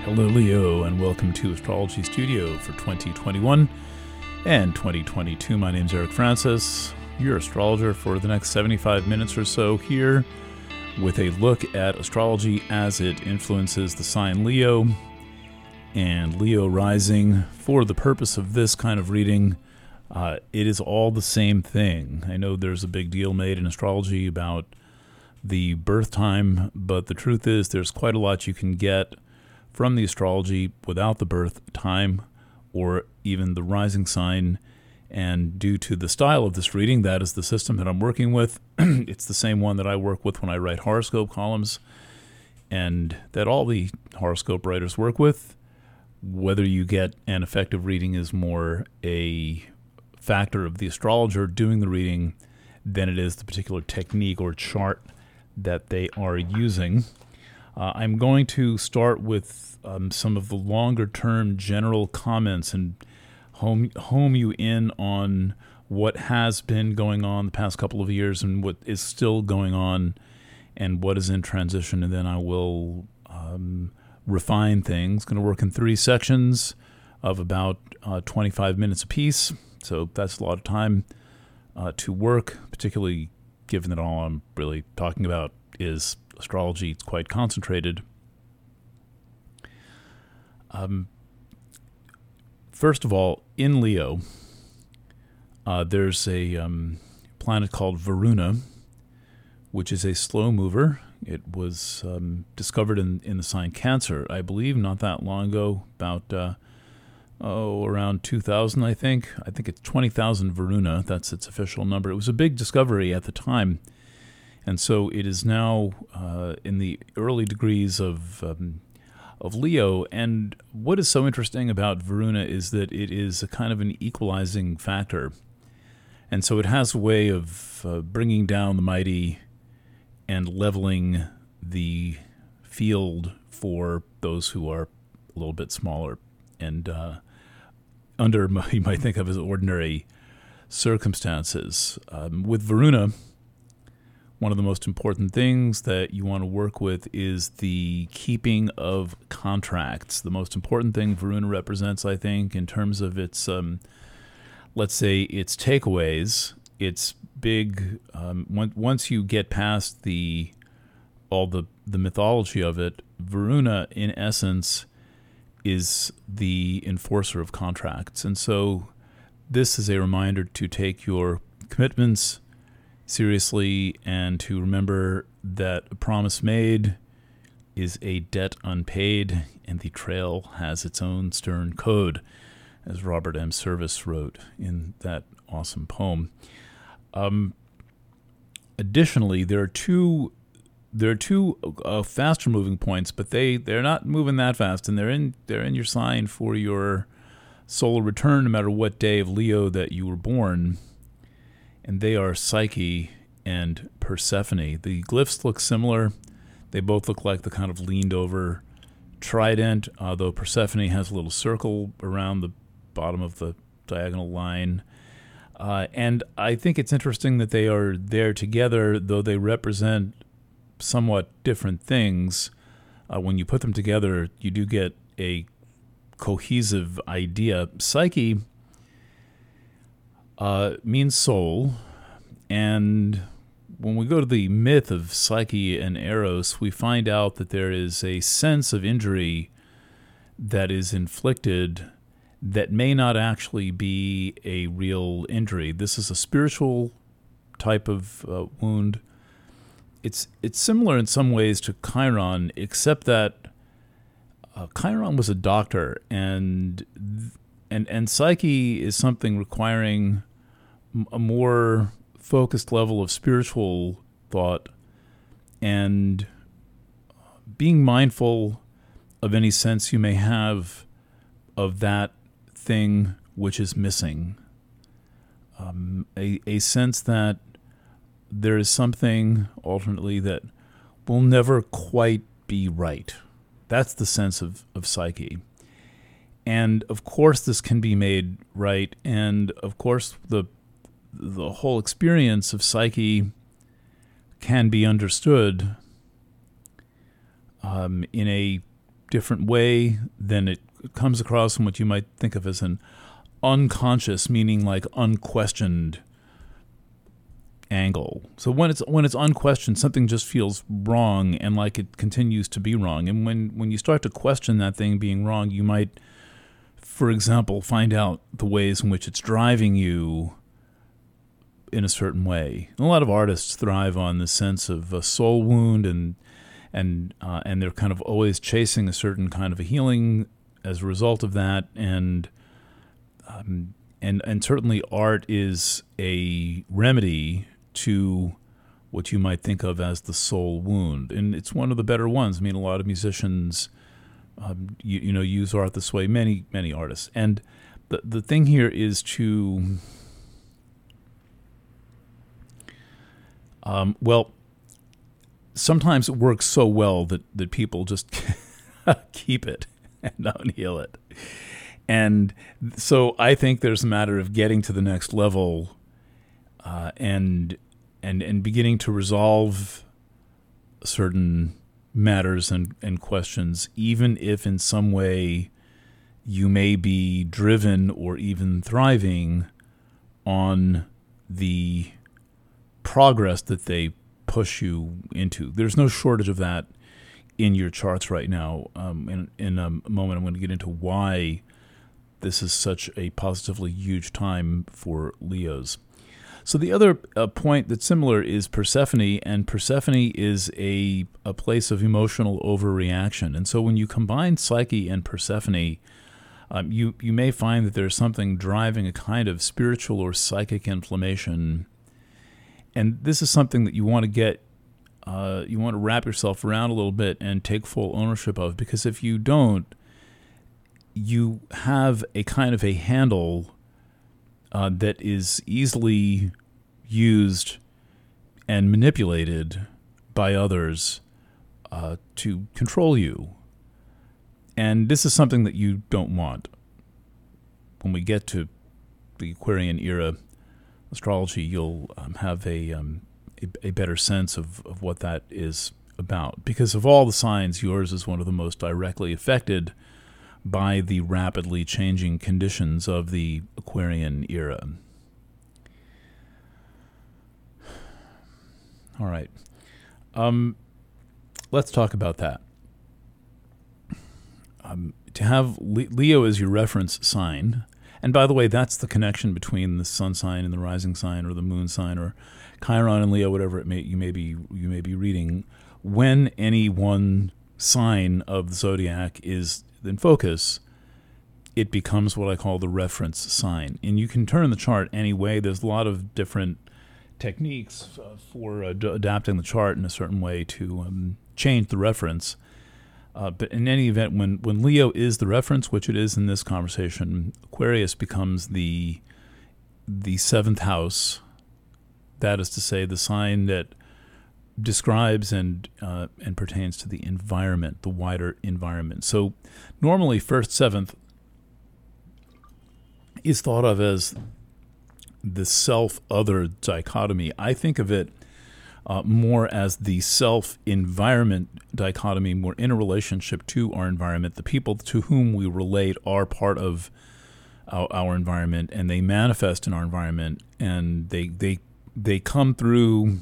Hello, Leo, and welcome to Astrology Studio for 2021 and 2022. My name's Eric Francis, your astrologer for the next 75 minutes or so here with a look at astrology as it influences the sign Leo and Leo rising. For the purpose of this kind of reading, it is all the same thing. I know there's a big deal made in astrology about the birth time, but the truth is there's quite a lot you can get from the astrology without the birth time or even the rising sign. And due to the style of this reading, that is the system that I'm working with. It's the same one that I work with when I write horoscope columns and that all the horoscope writers work with. Whether you get an effective reading is more a factor of the astrologer doing the reading than it is the particular technique or chart that they are using. I'm going to start with some of the longer-term general comments and home you in on what has been going on the past couple of years and what is still going on and what is in transition, and then I will refine things. Going to work in 3 sections of about 25 minutes apiece, so that's a lot of time to work, particularly given that all I'm really talking about is astrology. It's quite concentrated. First of all, in Leo, there's a planet called Varuna, which is a slow mover. It was discovered in the sign Cancer, I believe, not that long ago, about around 2000, I think. I think it's 20,000 Varuna. That's its official number. It was a big discovery at the time. And so it is now in the early degrees of Leo. And what is so interesting about Varuna is that it is a kind of an equalizing factor. And so it has a way of bringing down the mighty and leveling the field for those who are a little bit smaller and under, you might think of as ordinary circumstances. With Varuna, one of the most important things that you want to work with is the keeping of contracts. The most important thing Varuna represents, I think, in terms of its, let's say, its takeaways, its big, once you get past all the mythology of it, Varuna, in essence, is the enforcer of contracts. And so this is a reminder to take your commitments seriously and to remember that a promise made is a debt unpaid, and the trail has its own stern code, as Robert M. Service wrote in that awesome poem. Additionally, there are two faster moving points, but they're not moving that fast, and they're in your sign for your solar return, no matter what day of Leo that you were born. And they are Psyche and Persephone. The glyphs look similar. They both look like the kind of leaned over trident, though Persephone has a little circle around the bottom of the diagonal line. And I think it's interesting that they are there together, though they represent somewhat different things. When you put them together, you do get a cohesive idea. Psyche means soul, and when we go to the myth of Psyche and Eros, we find out that there is a sense of injury that is inflicted that may not actually be a real injury. This is a spiritual type of wound. It's similar in some ways to Chiron, except that Chiron was a doctor, and Psyche is something requiring a more focused level of spiritual thought and being mindful of any sense you may have of that thing which is missing. A sense that there is something ultimately that will never quite be right. That's the sense of Psyche. And of course this can be made right, and of course the whole experience of Psyche can be understood in a different way, then it comes across in what you might think of as an unconscious, meaning like unquestioned angle. So when it's unquestioned, something just feels wrong and like it continues to be wrong. And when you start to question that thing being wrong, you might, for example, find out the ways in which it's driving you in a certain way. And a lot of artists thrive on the sense of a soul wound, and they're kind of always chasing a certain kind of a healing as a result of that. And certainly art is a remedy to what you might think of as the soul wound, and it's one of the better ones. I mean, a lot of musicians, use art this way. Many artists, and the thing here is to, sometimes it works so well that people just keep it and don't heal it. And so I think there's a matter of getting to the next level, and beginning to resolve certain matters and questions, even if in some way you may be driven or even thriving on the progress that they push you into. There's no shortage of that in your charts right now. In a moment, I'm going to get into why this is such a positively huge time for Leos. So the other point that's similar is Persephone, and Persephone is a place of emotional overreaction. And so when you combine Psyche and Persephone, you may find that there's something driving a kind of spiritual or psychic inflammation. And this is something that you want to get, you want to wrap yourself around a little bit and take full ownership of, because if you don't, you have a kind of a handle that is easily used and manipulated by others to control you. And this is something that you don't want. When we get to the Aquarian era astrology, you'll have a better sense of what that is about. Because of all the signs, yours is one of the most directly affected by the rapidly changing conditions of the Aquarian era. All right. Let's talk about that. To have Leo as your reference sign, and by the way, that's the connection between the sun sign and the rising sign, or the moon sign, or Chiron and Leo, whatever you may be reading. When any one sign of the zodiac is in focus, it becomes what I call the reference sign. And you can turn the chart any way. There's a lot of different techniques for adapting the chart in a certain way to change the reference. But in any event, when Leo is the reference, which it is in this conversation, Aquarius becomes the seventh house. That is to say, the sign that describes and pertains to the environment, the wider environment. So normally 1st, 7th is thought of as the self-other dichotomy. I think of it more as the self-environment dichotomy. We're in a relationship to our environment. The people to whom we relate are part of our environment, and they manifest in our environment, and they come through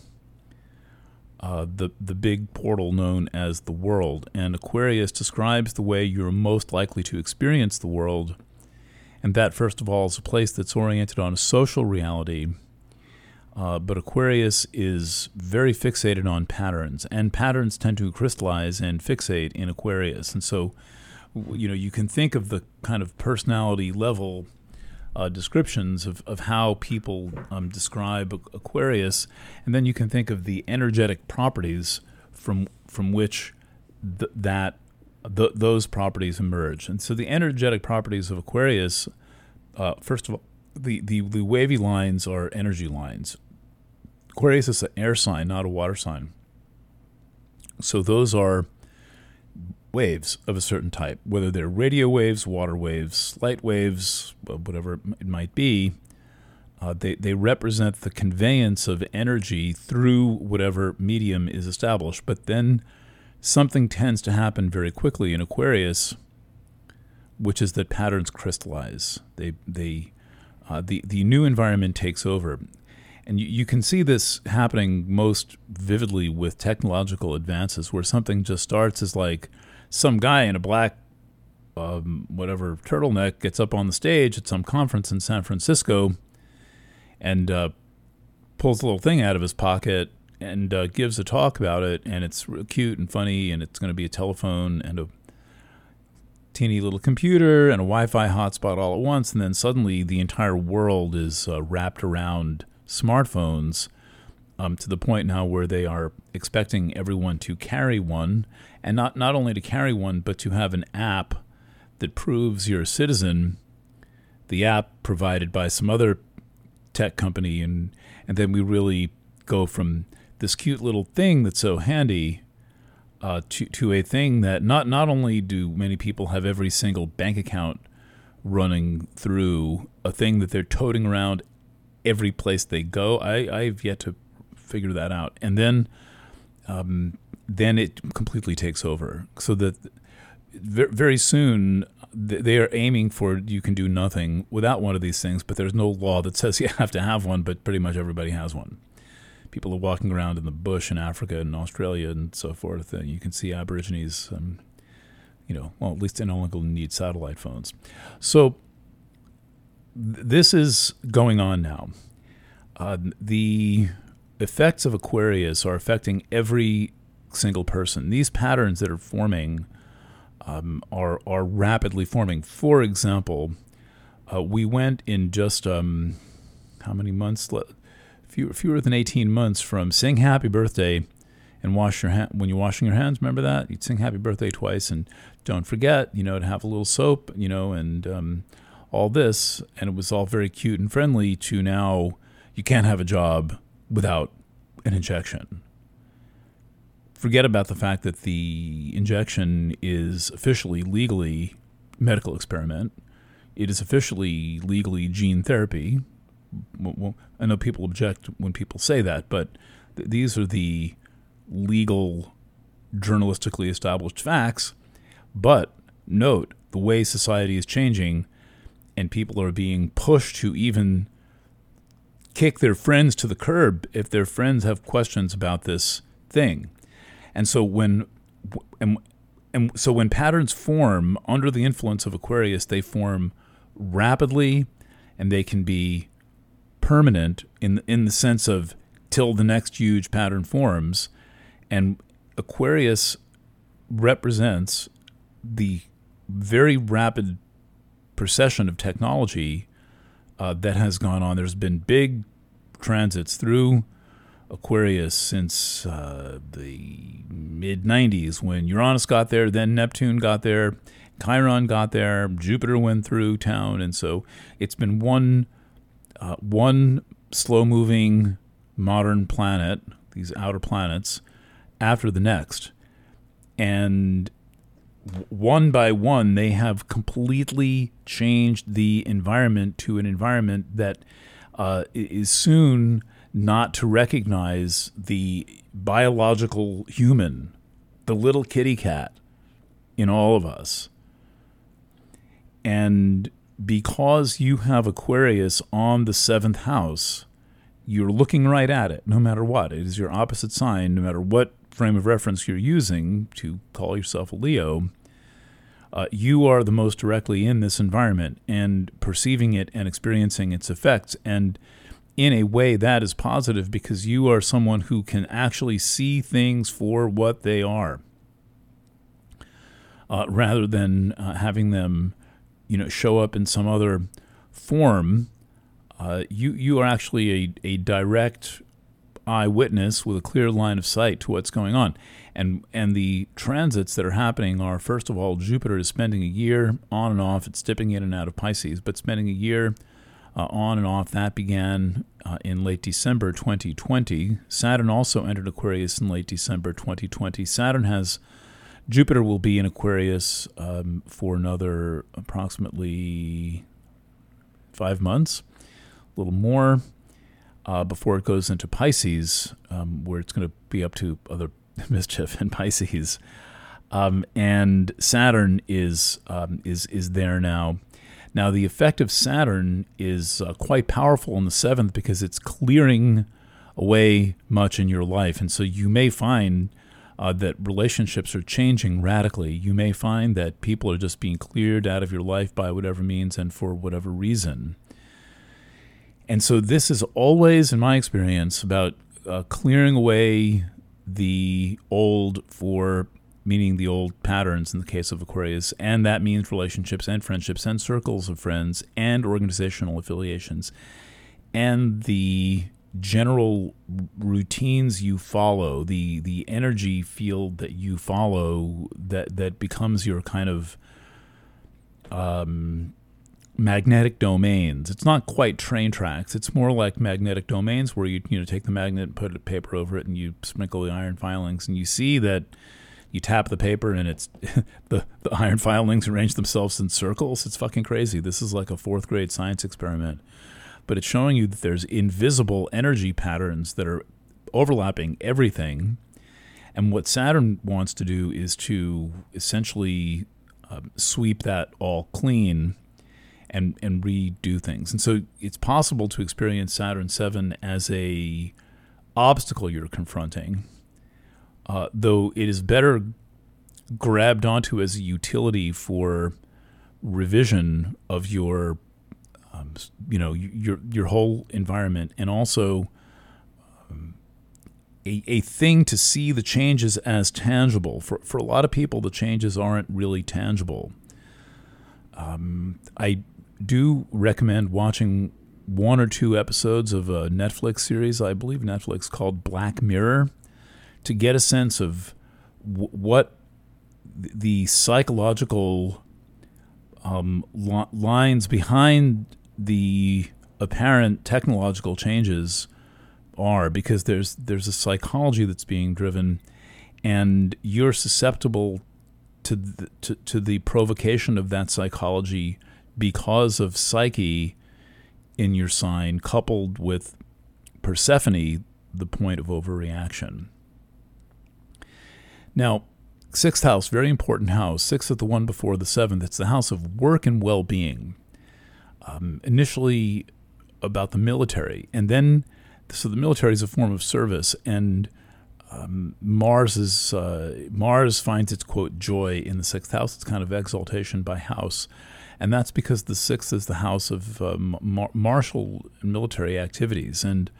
the big portal known as the world. And Aquarius describes the way you're most likely to experience the world, and that, first of all, is a place that's oriented on a social reality. But Aquarius is very fixated on patterns, and patterns tend to crystallize and fixate in Aquarius. And so, you can think of the kind of personality level descriptions of how people describe Aquarius, and then you can think of the energetic properties from which those properties emerge. And so the energetic properties of Aquarius, first of all, the wavy lines are energy lines. Aquarius is an air sign, not a water sign. So those are waves of a certain type, whether they're radio waves, water waves, light waves, whatever it might be. They represent the conveyance of energy through whatever medium is established. But then something tends to happen very quickly in Aquarius, which is that patterns crystallize. The new environment takes over. And you can see this happening most vividly with technological advances, where something just starts as like some guy in a black whatever turtleneck gets up on the stage at some conference in San Francisco and pulls a little thing out of his pocket and gives a talk about it, and it's real cute and funny, and it's going to be a telephone and a teeny little computer and a Wi-Fi hotspot all at once, and then suddenly the entire world is wrapped around smartphones to the point now where they are expecting everyone to carry one, and not only to carry one, but to have an app that proves you're a citizen, the app provided by some other tech company, and then we really go from this cute little thing that's so handy to a thing that not only do many people have every single bank account running through a thing that they're toting around every place they go. I've yet to figure that out. And then it completely takes over. So that very soon they are aiming for you can do nothing without one of these things, but there's no law that says you have to have one, but pretty much everybody has one. People are walking around in the bush in Africa and Australia and so forth. You can see Aborigines, well, at least they no longer need satellite phones. So this is going on now. The effects of Aquarius are affecting every single person. These patterns that are forming are rapidly forming. For example, we went in just how many months? Fewer than 18 months from sing happy birthday and wash your hand when you're washing your hands. Remember that? You'd sing happy birthday twice, and don't forget, to have a little soap, and all this. And it was all very cute and friendly to now you can't have a job without an injection. Forget about the fact that the injection is officially legally medical experiment. It is officially legally gene therapy. Well, I know people object when people say that, but these are the legal, journalistically established facts. But note, the way society is changing and people are being pushed to even kick their friends to the curb if their friends have questions about this thing. And so when patterns form under the influence of Aquarius, they form rapidly, and they can be permanent in the sense of till the next huge pattern forms. And Aquarius represents the very rapid procession of technology that has gone on. There's been big transits through Aquarius since the mid-90s when Uranus got there, then Neptune got there, Chiron got there, Jupiter went through town, and so it's been one slow-moving modern planet, these outer planets, after the next. And one by one, they have completely changed the environment to an environment that is soon not to recognize the biological human, the little kitty cat in all of us. And because you have Aquarius on the 7th house, you're looking right at it, no matter what. It is your opposite sign, no matter what frame of reference you're using to call yourself a Leo. You are the most directly in this environment and perceiving it and experiencing its effects. And in a way that is positive because you are someone who can actually see things for what they are, rather than having them show up in some other form. You are actually a direct eyewitness with a clear line of sight to what's going on. And the transits that are happening are, first of all, Jupiter is spending a year on and off. It's dipping in and out of Pisces, but spending a year on and off. That began in late December 2020. Saturn also entered Aquarius in late December 2020. Jupiter will be in Aquarius for another approximately 5 months, a little more, before it goes into Pisces, where it's going to be up to mischief in Pisces. And Saturn is there now. Now, the effect of Saturn is quite powerful in the 7th because it's clearing away much in your life. And so you may find that relationships are changing radically. You may find that people are just being cleared out of your life by whatever means and for whatever reason. And so this is always, in my experience, about clearing away the old meaning the old patterns in the case of Aquarius, and that means relationships and friendships and circles of friends and organizational affiliations and the general routines you follow, the energy field that you follow that becomes your kind of magnetic domains. It's not quite train tracks. It's more like magnetic domains where you take the magnet and put a paper over it and you sprinkle the iron filings and you see that you tap the paper and it's the iron filings arrange themselves in circles. It's fucking crazy. This is like a 4th grade science experiment. But it's showing you that there's invisible energy patterns that are overlapping everything. And what Saturn wants to do is to essentially sweep that all clean and redo things. And so it's possible to experience Saturn 7 as a obstacle you're confronting, though it is better grabbed onto as a utility for revision of your whole environment, and also a thing to see the changes as tangible. For a lot of people, the changes aren't really tangible. I do recommend watching 1 or 2 episodes of a Netflix series, I believe Netflix, called Black Mirror, to get a sense of what the psychological lines behind the apparent technological changes are, because there's a psychology that's being driven, and you're susceptible to the provocation of that psychology because of Psyche in your sign, coupled with Persephone, the point of overreaction. Now, 6th house, very important house. 6th is the one before the 7th. It's the house of work and well-being. Initially about the military, and then so the military is a form of service, and Mars finds its, quote, joy in the 6th house. It's kind of exaltation by house, and that's because the 6th is the house of martial military activities, and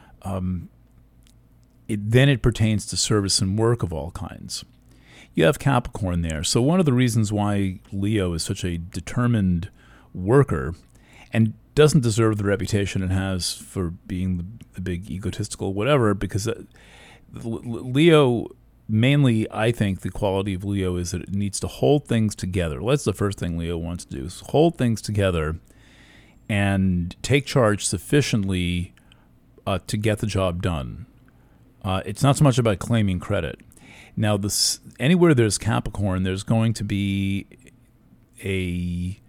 it pertains to service and work of all kinds. You have Capricorn there, so one of the reasons why Leo is such a determined worker and doesn't deserve the reputation it has for being the big egotistical whatever, because Leo, mainly, I think the quality of Leo is that it needs to hold things together. That's the first thing Leo wants to do, is hold things together and take charge sufficiently to get the job done. It's not so much about claiming credit. Now, anywhere there's Capricorn, there's going to be a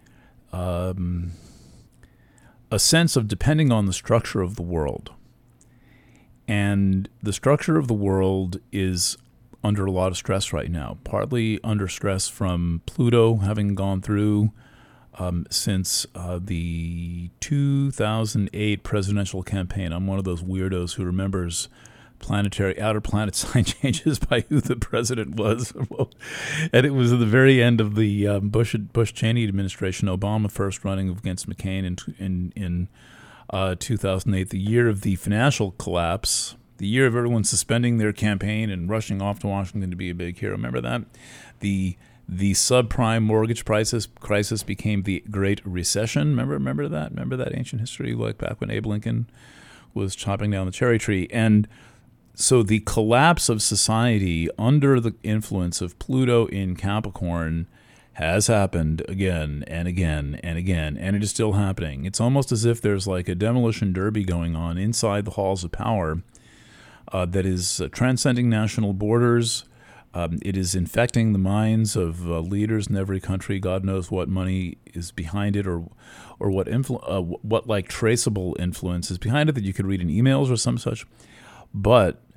sense of depending on the structure of the world. And the structure of the world is under a lot of stress right now, partly under stress from Pluto having gone through since the 2008 presidential campaign. I'm one of those weirdos who remembers outer planet sign changes by who the president was. And it was at the very end of the Bush-Cheney administration, Obama first running against McCain in 2008, the year of the financial collapse, the year of everyone suspending their campaign and rushing off to Washington to be a big hero. Remember that? The subprime mortgage crisis became the Great Recession. Remember that? Remember that ancient history, like back when Abe Lincoln was chopping down the cherry tree? And so the collapse of society under the influence of Pluto in Capricorn has happened again and again and again, and it is still happening. It's almost as if there's like a demolition derby going on inside the halls of power that is transcending national borders. It is infecting the minds of leaders in every country. God knows what money is behind it, or what like traceable influence is behind it that you could read in emails or some such. But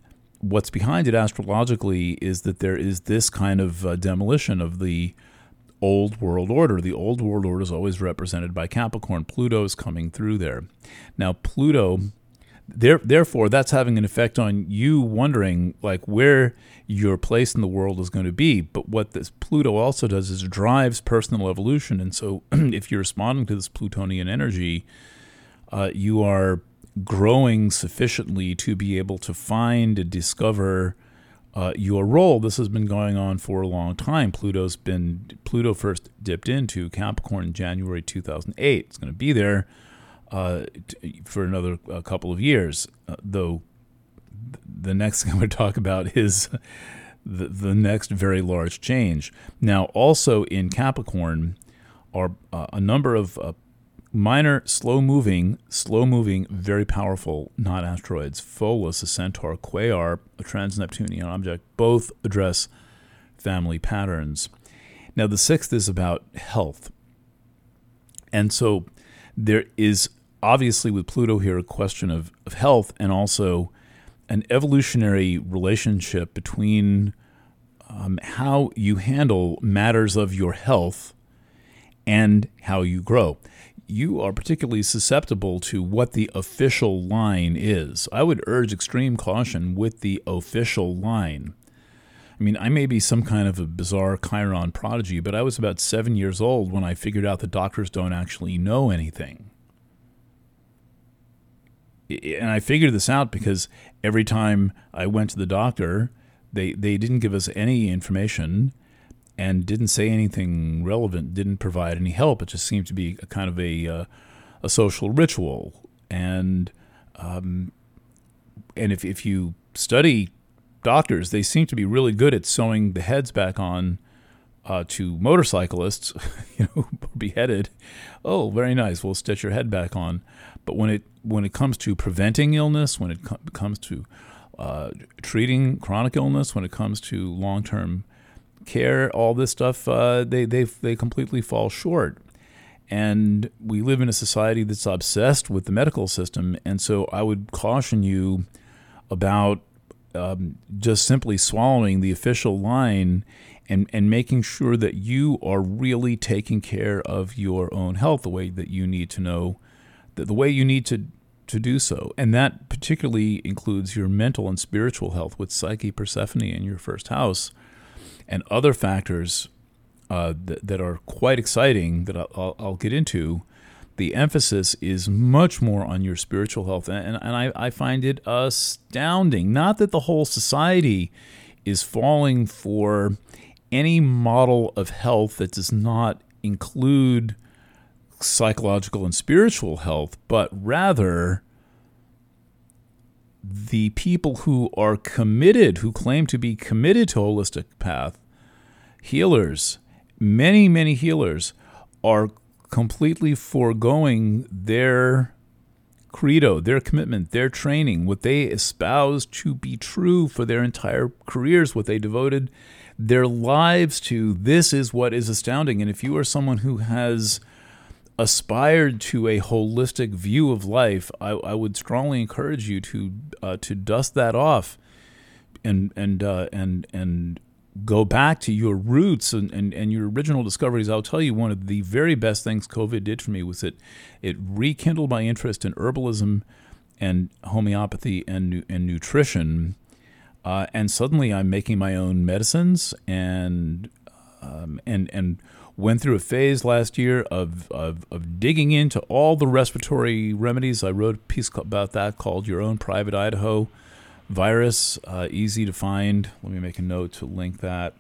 what's behind it astrologically is that there is this kind of demolition of the old world order. The old world order is always represented by Capricorn. Pluto is coming through there. Now, Pluto, therefore, that's having an effect on you wondering like where your place in the world is going to be. But what this Pluto also does is drives personal evolution. And so if you're responding to this Plutonian energy, you are growing sufficiently to be able to find and discover your role. This has been going on for a long time. Pluto first dipped into Capricorn in January 2008. It's going to be there for another couple of years, though the next thing I'm going to talk about is the next very large change. Now, also in Capricorn are a number of minor, slow-moving, very powerful non-asteroids. Pholus, a centaur, Quaoar, a trans-Neptunian object, both address family patterns. Now, the sixth is about health. And so there is obviously with Pluto here a question of health and also an evolutionary relationship between how you handle matters of your health and how you grow. You are particularly susceptible to what the official line is. I would urge extreme caution with the official line. I mean, I may be some kind of a bizarre Chiron prodigy, but I was about 7 years old when I figured out that doctors don't actually know anything. And I figured this out because every time I went to the doctor, they didn't give us any information and didn't say anything relevant, didn't provide any help. It just seemed to be a kind of a social ritual. And if you study doctors, they seem to be really good at sewing the heads back on to motorcyclists, beheaded. Oh, very nice. We'll stitch your head back on. But when it comes to preventing illness, when it comes to treating chronic illness, when it comes to long-term care, all this stuff, they completely fall short. And we live in a society that's obsessed with the medical system. And so I would caution you about just simply swallowing the official line and making sure that you are really taking care of your own health the way that you need to know, the way you need to do so. And that particularly includes your mental and spiritual health with Psyche Persephone in your first house and other factors that are quite exciting that I'll get into. The emphasis is much more on your spiritual health. And I find it astounding. Not that the whole society is falling for any model of health that does not include psychological and spiritual health, but rather the people who are committed, who claim to be committed to holistic path, healers, many healers, are completely foregoing their credo, their commitment, their training, what they espouse to be true for their entire careers, what they devoted their lives to. This is what is astounding. And if you are someone who has aspired to a holistic view of life, I would strongly encourage you to dust that off and go back to your roots and your original discoveries. I'll tell you, one of the very best things COVID did for me was it rekindled my interest in herbalism and homeopathy and nutrition. And suddenly I'm making my own medicines and went through a phase last year of digging into all the respiratory remedies. I wrote a piece about that called Your Own Private Idaho Virus, easy to find. Let me make a note to link that.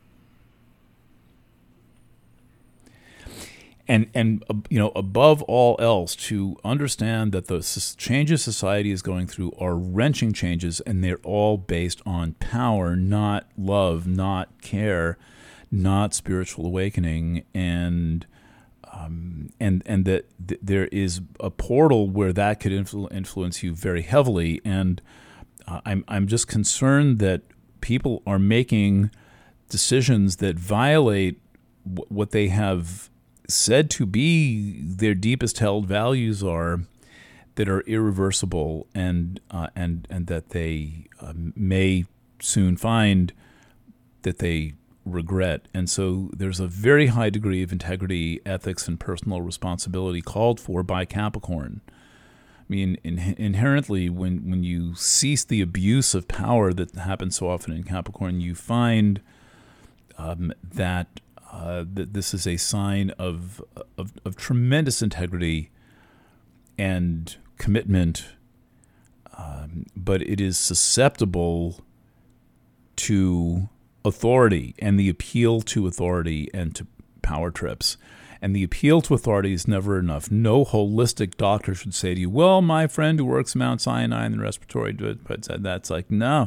And above all else, to understand that the changes society is going through are wrenching changes, and they're all based on power, not love, not care, not spiritual awakening, and that there is a portal where that could influence you very heavily. And I'm just concerned that people are making decisions that violate what they have said to be their deepest held values are, that are irreversible, and that they may soon find that they regret. And so there's a very high degree of integrity, ethics, and personal responsibility called for by Capricorn. I mean, inherently, when you cease the abuse of power that happens so often in Capricorn, you find that this is a sign of tremendous integrity and commitment, but it is susceptible to authority and the appeal to authority and to power trips. And the appeal to authority is never enough. No holistic doctor should say to you, well, my friend who works at Mount Sinai in the respiratory, but that's like, no,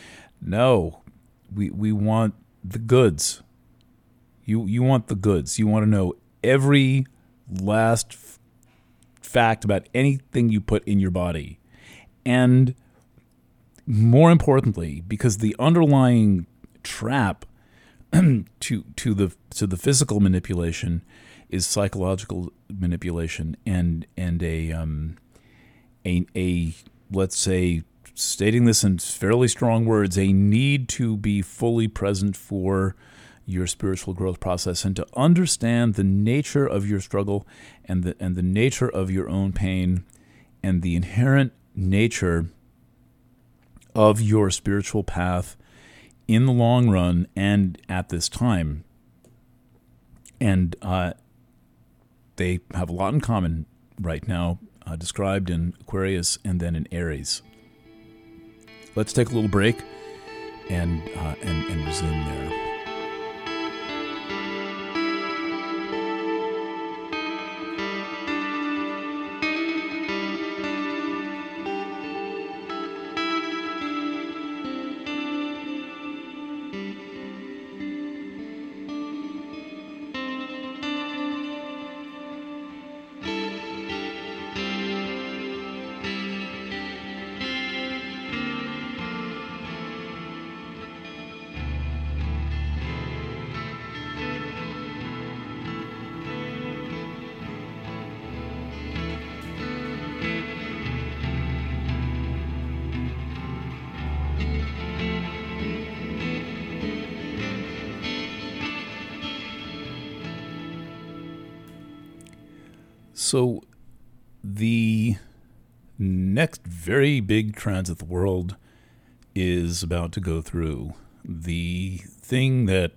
we want the goods. You want the goods. You want to know every last fact about anything you put in your body. And more importantly, because the underlying trap to the physical manipulation is psychological manipulation and a let's say, stating this in fairly strong words, a need to be fully present for your spiritual growth process and to understand the nature of your struggle and the nature of your own pain and the inherent nature of your spiritual path in the long run and at this time. And they have a lot in common right now, described in Aquarius and then in Aries. Let's take a little break and resume there. So the next very big transit the world is about to go through, the thing that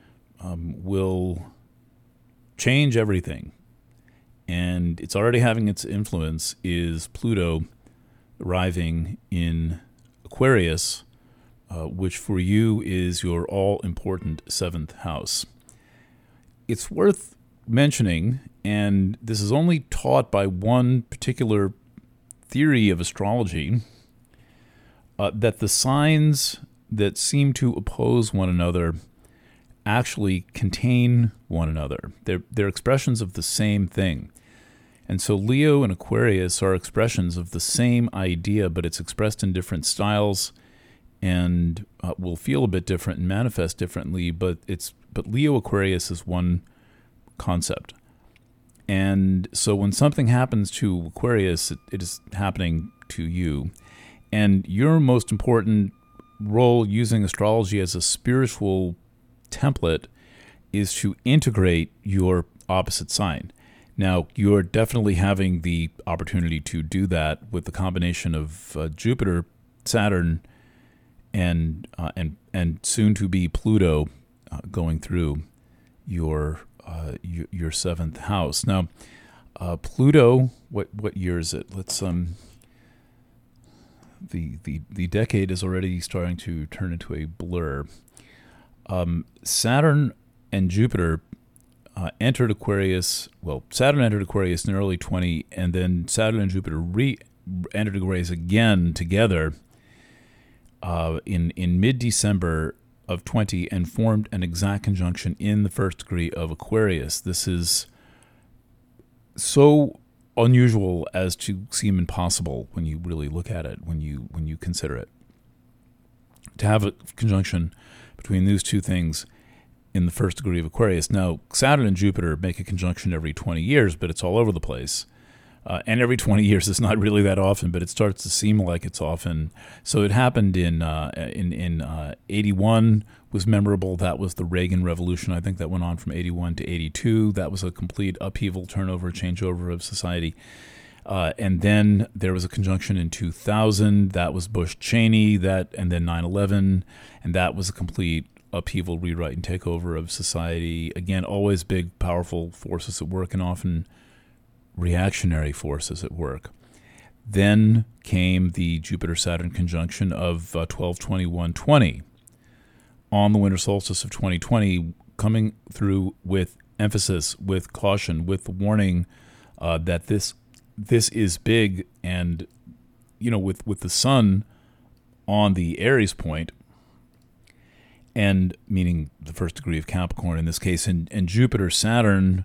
will change everything, and it's already having its influence, is Pluto arriving in Aquarius, which for you is your all-important 7th house. It's worth mentioning, and this is only taught by one particular theory of astrology, that the signs that seem to oppose one another actually contain one another. They're expressions of the same thing. And so Leo and Aquarius are expressions of the same idea, but it's expressed in different styles and will feel a bit different and manifest differently, but Leo Aquarius is one concept. And so when something happens to Aquarius, it is happening to you. And your most important role using astrology as a spiritual template is to integrate your opposite sign. Now, you're definitely having the opportunity to do that with the combination of Jupiter, Saturn, and soon to be Pluto going through your 7th house. Now, Pluto, what year is it? Let's the decade is already starting to turn into a blur. Saturn and Jupiter entered Aquarius. Well, Saturn entered Aquarius in early 20, and then Saturn and Jupiter entered Aquarius again together in mid-December of 20 and formed an exact conjunction in the 1st degree of Aquarius. This is so unusual as to seem impossible when you really look at it, when you consider it. To have a conjunction between those two things in the 1st degree of Aquarius. Now, Saturn and Jupiter make a conjunction every 20 years, but it's all over the place. and every 20 years is not really that often, but it starts to seem like it's often. So it happened in 81 was memorable. That was the Reagan Revolution. I think that went on from 81 to 82. That was a complete upheaval, turnover, changeover of society. And then there was a conjunction in 2000. That was Bush-Cheney. And then 9/11, and that was a complete upheaval, rewrite, and takeover of society. Again, always big, powerful forces at work, and often reactionary forces at work. Then came the Jupiter-Saturn conjunction of 12/21/20 on the winter solstice of 2020, coming through with emphasis, with caution, with the warning that this is big, and with the sun on the Aries point, and meaning the first degree of Capricorn in this case, and Jupiter-Saturn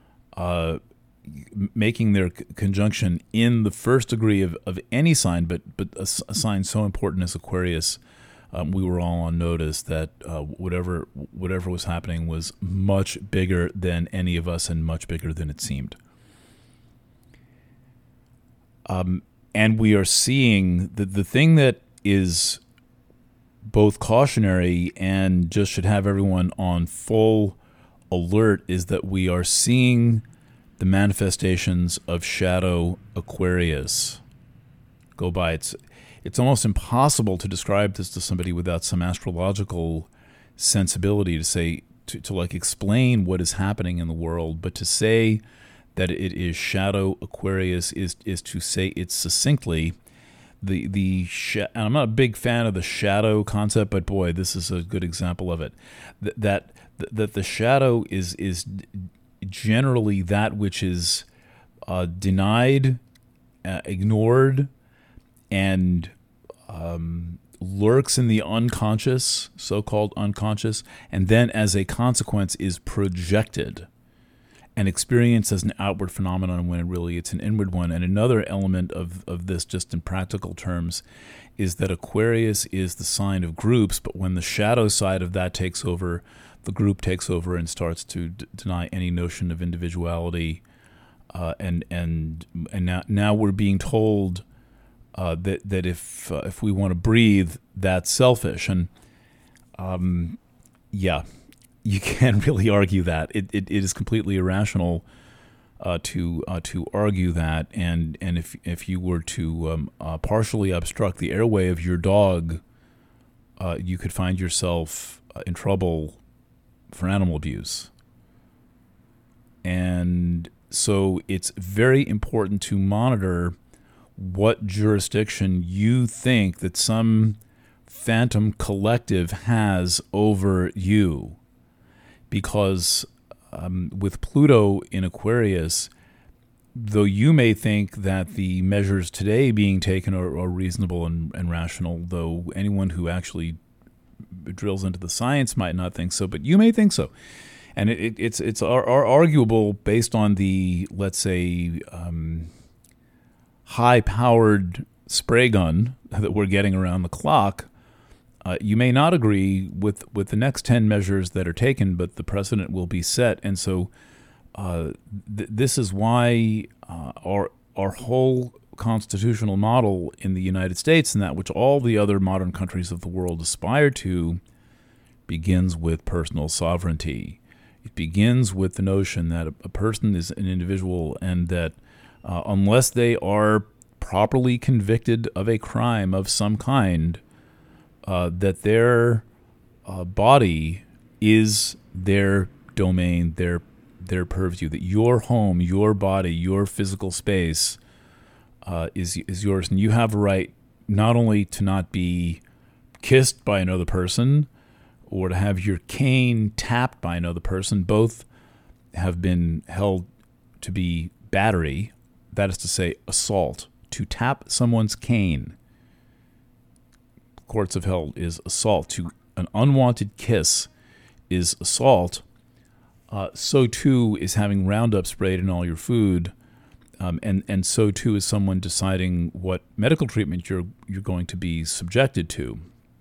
making their conjunction in the first degree of any sign, but a sign so important as Aquarius, we were all on notice that whatever was happening was much bigger than any of us and much bigger than it seemed. And we are seeing the thing that is both cautionary and just should have everyone on full alert is that we are seeing the manifestations of shadow Aquarius go by. It's almost impossible to describe this to somebody without some astrological sensibility to explain what is happening in the world. But to say that it is shadow Aquarius is to say it succinctly. And I'm not a big fan of the shadow concept, but boy, this is a good example of it. That the shadow is generally that which is denied, ignored, and lurks in the unconscious, so-called unconscious, and then as a consequence is projected and experienced as an outward phenomenon when really it's an inward one. And another element of this, just in practical terms, is that Aquarius is the sign of groups, but when the shadow side of that takes over, the group takes over and starts to deny any notion of individuality. And now we're being told that if we want to breathe, that's selfish. And you can't really argue that. It is completely irrational to argue that. And if you were to partially obstruct the airway of your dog, you could find yourself in trouble for animal abuse. And so it's very important to monitor what jurisdiction you think that some phantom collective has over you. Because with Pluto in Aquarius, though you may think that the measures today being taken are reasonable and rational, though anyone who actually drills into the science might not think so, but you may think so. And it's arguable based on the, let's say, high-powered spray gun that we're getting around the clock. You may not agree with the next 10 measures that are taken, but the precedent will be set. And so this is why our whole constitutional model in the United States, and that which all the other modern countries of the world aspire to, begins with personal sovereignty. It begins with the notion that a person is an individual, and that unless they are properly convicted of a crime of some kind, that their body is their domain, their purview, that your home, your body, your physical space is yours, and you have a right not only to not be kissed by another person or to have your cane tapped by another person. Both have been held to be battery, that is to say, assault. To tap someone's cane, courts have held, is assault. To an unwanted kiss is assault. So too is having Roundup sprayed in all your food, and so too is someone deciding what medical treatment you're going to be subjected to.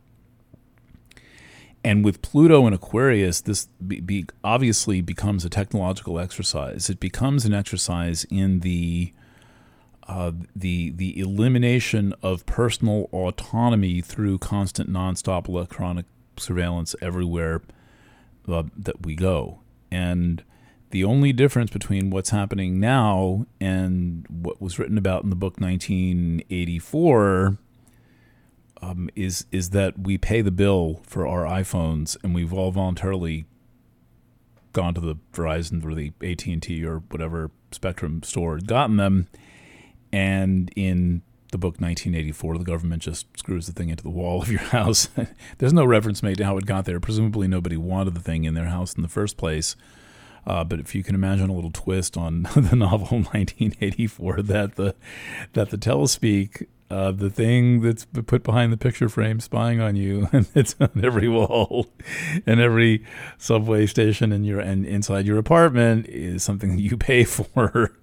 And with Pluto in Aquarius, this obviously becomes a technological exercise. It becomes an exercise in the the elimination of personal autonomy through constant nonstop electronic surveillance everywhere that we go. And the only difference between what's happening now and what was written about in the book 1984 is that we pay the bill for our iPhones, and we've all voluntarily gone to the Verizon or the AT&T or whatever Spectrum store, gotten them, and in the book 1984, the government just screws the thing into the wall of your house. There's no reference made to how it got there. Presumably nobody wanted the thing in their house in the first place. But if you can imagine a little twist on the novel 1984, that the telespeak, the thing that's put behind the picture frame spying on you, and it's on every wall and every subway station and inside your apartment, is something that you pay for.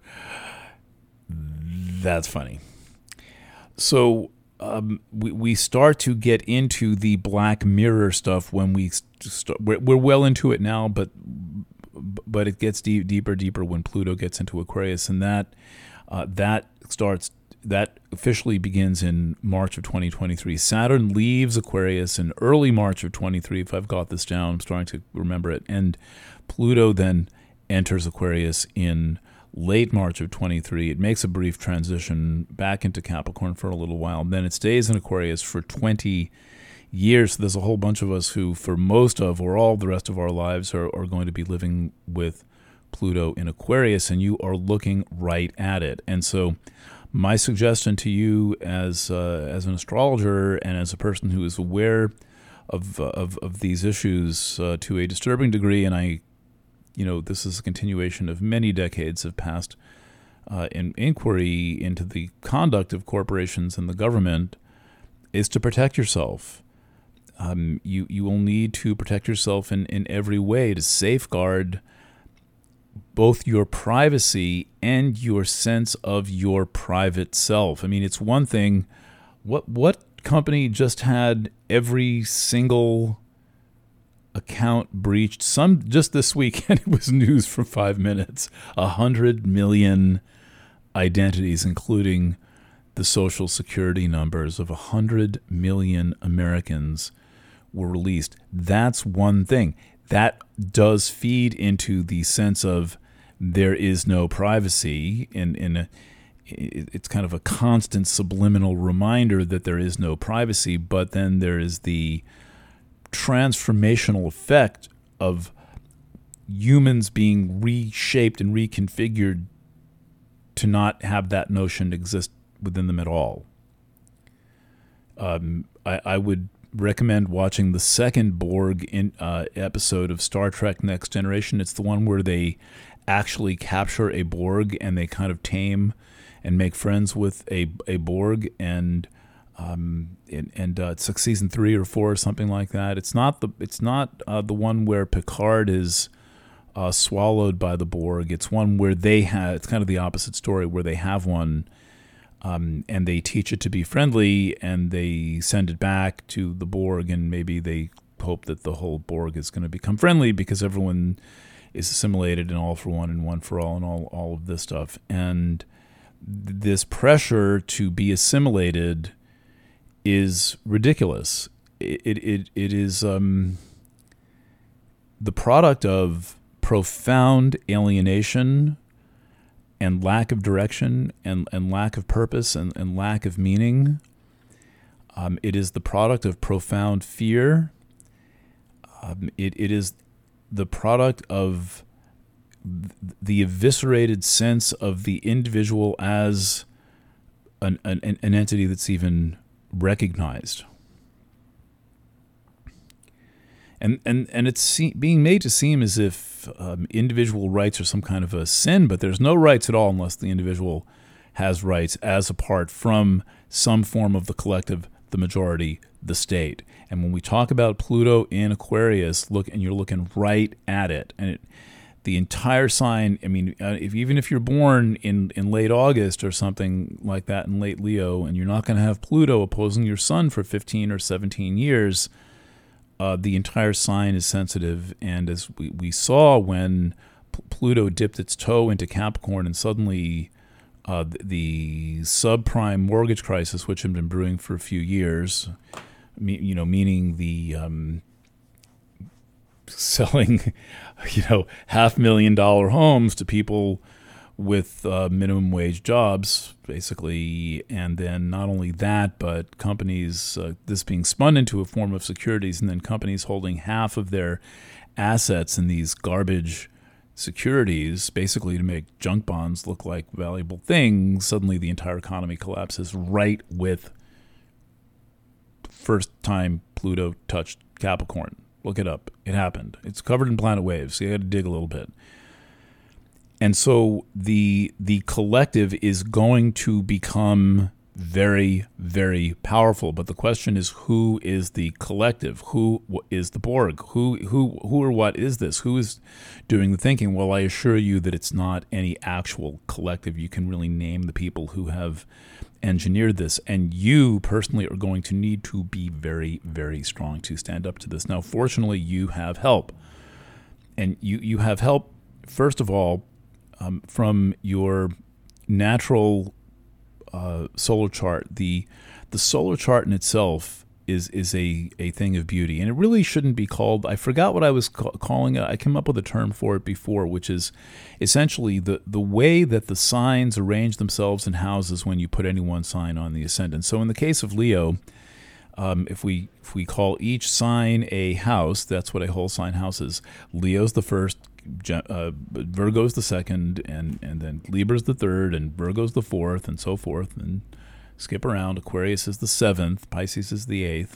That's funny. So we start to get into the Black Mirror stuff when we're well into it now, but it gets deeper when Pluto gets into Aquarius, and that officially begins in March of 2023. Saturn leaves Aquarius in early March of 23, if I've got this down. I'm starting to remember it. And Pluto then enters Aquarius in late March of 23. It makes a brief transition back into Capricorn for a little while. Then it stays in Aquarius for 20 years. So there's a whole bunch of us who, for most of or all the rest of our lives, are going to be living with Pluto in Aquarius, and you are looking right at it. And so my suggestion to you as an astrologer and as a person who is aware of these issues to a disturbing degree, and this is a continuation of many decades of past inquiry into the conduct of corporations and the government, is to protect yourself. You will need to protect yourself in every way to safeguard both your privacy and your sense of your private self. I mean, it's one thing. What company just had every single account breached? Some just this week, and it was news for 5 minutes. 100 million identities, including the social security numbers of 100 million Americans, were released. That's one thing. That does feed into the sense of there is no privacy, it's kind of a constant subliminal reminder that there is no privacy, but then there is the transformational effect of humans being reshaped and reconfigured to not have that notion exist within them at all. I would recommend watching the second Borg episode of Star Trek Next Generation. It's the one where they actually capture a Borg and they kind of tame and make friends with a Borg, and it's like season 3 or 4 or something like that. It's not the one where Picard is swallowed by the Borg. It's one where it's kind of the opposite story, where they have one and they teach it to be friendly and they send it back to the Borg, and maybe they hope that the whole Borg is going to become friendly because everyone is assimilated and all for one and one for all and all of this stuff. And this pressure to be assimilated is ridiculous. It is the product of profound alienation and lack of direction and lack of purpose and lack of meaning. It is the product of profound fear. It is the product of the eviscerated sense of the individual as an entity that's even recognized. And it's being made to seem as if individual rights are some kind of a sin, but there's no rights at all unless the individual has rights as apart from some form of the collective, the majority, the state. And when we talk about Pluto in Aquarius, you're looking right at it. And the entire sign, I mean, even if you're born in late August or something like that in late Leo, and you're not going to have Pluto opposing your sun for 15 or 17 years, the entire sign is sensitive. And as we saw when Pluto dipped its toe into Capricorn and suddenly the subprime mortgage crisis, which had been brewing for a few years, meaning the selling, $500,000 homes to people with minimum wage jobs, basically, and then not only that, but companies, this being spun into a form of securities, and then companies holding half of their assets in these garbage securities, basically to make junk bonds look like valuable things. Suddenly the entire economy collapses right with first time Pluto touched Capricorn. Look it up. It happened. It's covered in planet waves. You got to dig a little bit. And so the collective is going to become very, very powerful. But the question is, who is the collective? Who is the Borg? Who or what is this? Who is doing the thinking? Well, I assure you that it's not any actual collective. You can really name the people who have engineered this. And you personally are going to need to be very, very strong to stand up to this. Now, fortunately, you have help. And you have help, first of all, from your natural solar chart. The solar chart in itself is a thing of beauty, and it really shouldn't be called, I forgot what I was calling it. I came up with a term for it before, which is essentially the way that the signs arrange themselves in houses when you put any one sign on the ascendant. So in the case of Leo, if we call each sign a house, that's what a whole sign house is. Leo's the first, Virgo's the second, and then Libra's the third, and Virgo's the fourth, and so forth, and skip around. Aquarius is the seventh, Pisces is the eighth.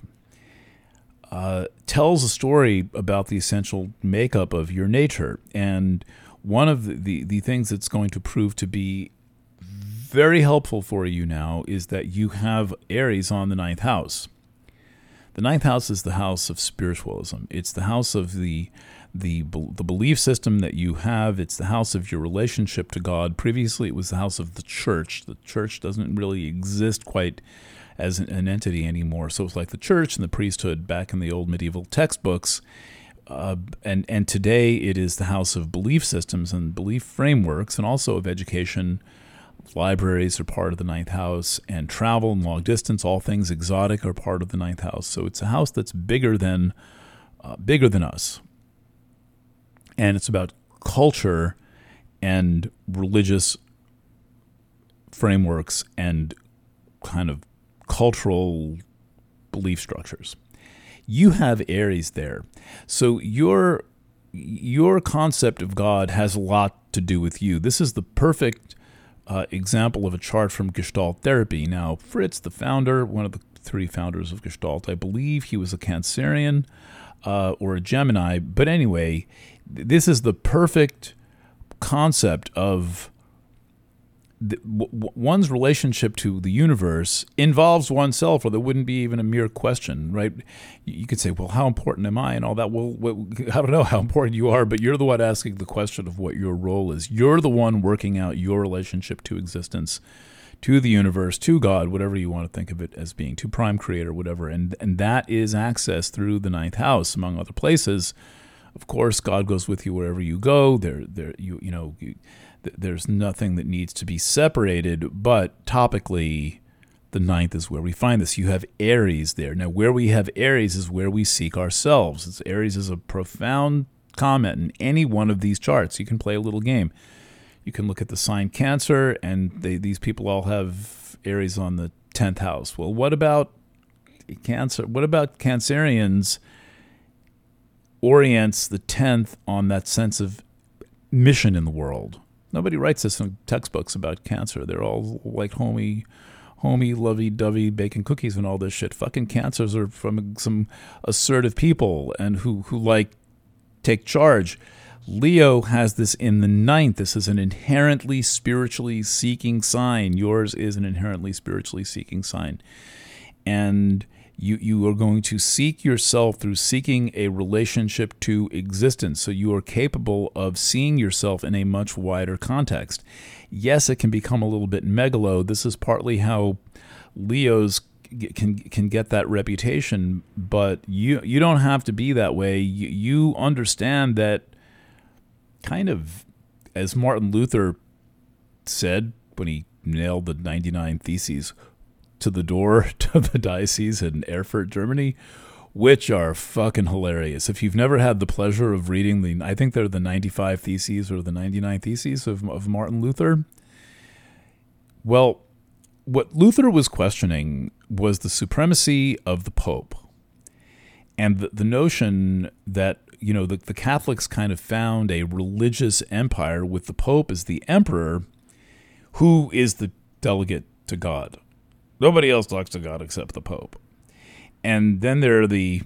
Tells a story about the essential makeup of your nature. And one of the things that's going to prove to be very helpful for you now is that you have Aries on the ninth house. The ninth house is the house of spiritualism. It's the house of the belief system that you have. It's the house of your relationship to God. Previously, it was the house of the church. The church doesn't really exist quite as an entity anymore. So it's like the church and the priesthood back in the old medieval textbooks. And today it is the house of belief systems and belief frameworks, and also of education. Libraries are part of the ninth house, and travel and long distance, all things exotic, are part of the ninth house. So it's a house that's bigger than us. And it's about culture and religious frameworks and kind of cultural belief structures. You have Aries there. So your concept of God has a lot to do with you. This is the perfect example of a chart from Gestalt therapy. Now, Fritz, the founder, one of the three founders of Gestalt, I believe he was a Cancerian or a Gemini. But anyway, this is the perfect concept of one's relationship to the universe involves oneself, or there wouldn't be even a mere question, right? You could say, well, how important am I and all that? Well, I don't know how important you are, but you're the one asking the question of what your role is. You're the one working out your relationship to existence, to the universe, to God, whatever you want to think of it as being, to Prime Creator, whatever. And that is accessed through the ninth house, among other places. Of course, God goes with you wherever you go. There's nothing that needs to be separated, but topically, the ninth is where we find this. You have Aries there. Now, where we have Aries is where we seek ourselves. Aries is a profound comment in any one of these charts. You can play a little game. You can look at the sign Cancer, and these people all have Aries on the 10th house. Well, what about Cancer? What about Cancerians orients the 10th on that sense of mission in the world? Nobody writes this in textbooks about Cancer. They're all like homey, lovey-dovey, baking cookies and all this shit. Fucking Cancers are from some assertive people and who like take charge. Leo has this in the ninth. This is an inherently spiritually seeking sign. Yours is an inherently spiritually seeking sign. And you are going to seek yourself through seeking a relationship to existence. So you are capable of seeing yourself in a much wider context. Yes, it can become a little bit megalo. This is partly how Leos can get that reputation, but you don't have to be that way. You understand that, kind of as Martin Luther said when he nailed the 99 Theses to the door to the diocese in Erfurt, Germany, which are fucking hilarious. If you've never had the pleasure of reading I think they're the 95 Theses or the 99 Theses of Martin Luther. Well, what Luther was questioning was the supremacy of the Pope, and the notion that, the Catholics kind of found a religious empire with the Pope as the emperor, who is the delegate to God. Nobody else talks to God except the Pope. And then there are the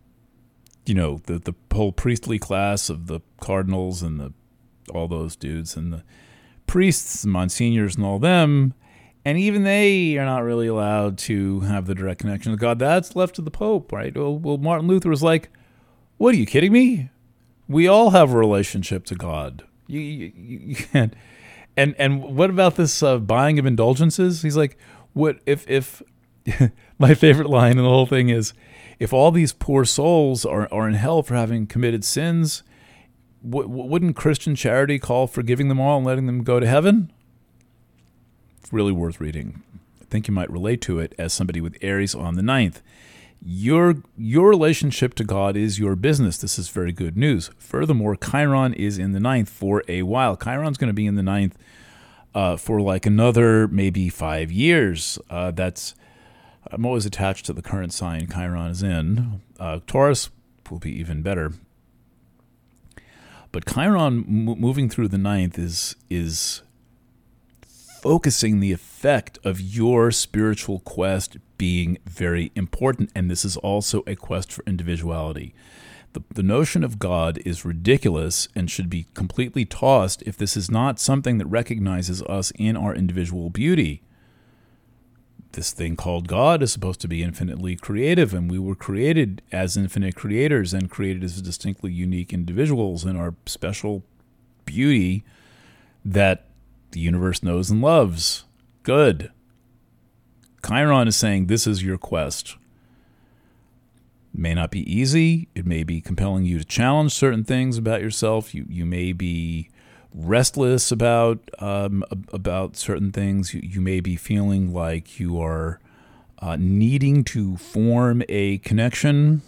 whole priestly class of the cardinals and all those dudes, and the priests, monsignors, and all them. And even they are not really allowed to have the direct connection to God. That's left to the Pope, right? Well, Martin Luther was like, what, are you kidding me? We all have a relationship to God. You can't. And what about this buying of indulgences? He's like, what if my favorite line in the whole thing is, if all these poor souls are in hell for having committed sins, wouldn't Christian charity call for giving them all and letting them go to heaven? It's really worth reading. I think you might relate to it as somebody with Aries on the 9th. Your relationship to God is your business. This is very good news. Furthermore, Chiron is in the 9th for a while. Chiron's going to be in the 9th for like another maybe 5 years. I'm always attached to the current sign Chiron is in. Taurus will be even better. But Chiron moving through the 9th is focusing the effect of your spiritual quest being very important, and this is also a quest for individuality. The notion of God is ridiculous and should be completely tossed if this is not something that recognizes us in our individual beauty. This thing called God is supposed to be infinitely creative, and we were created as infinite creators and created as distinctly unique individuals in our special beauty that the universe knows and loves. Good. Chiron is saying this is your quest. It may not be easy. It may be compelling you to challenge certain things about yourself. You may be restless about certain things. You may be feeling like you are needing to form a connection.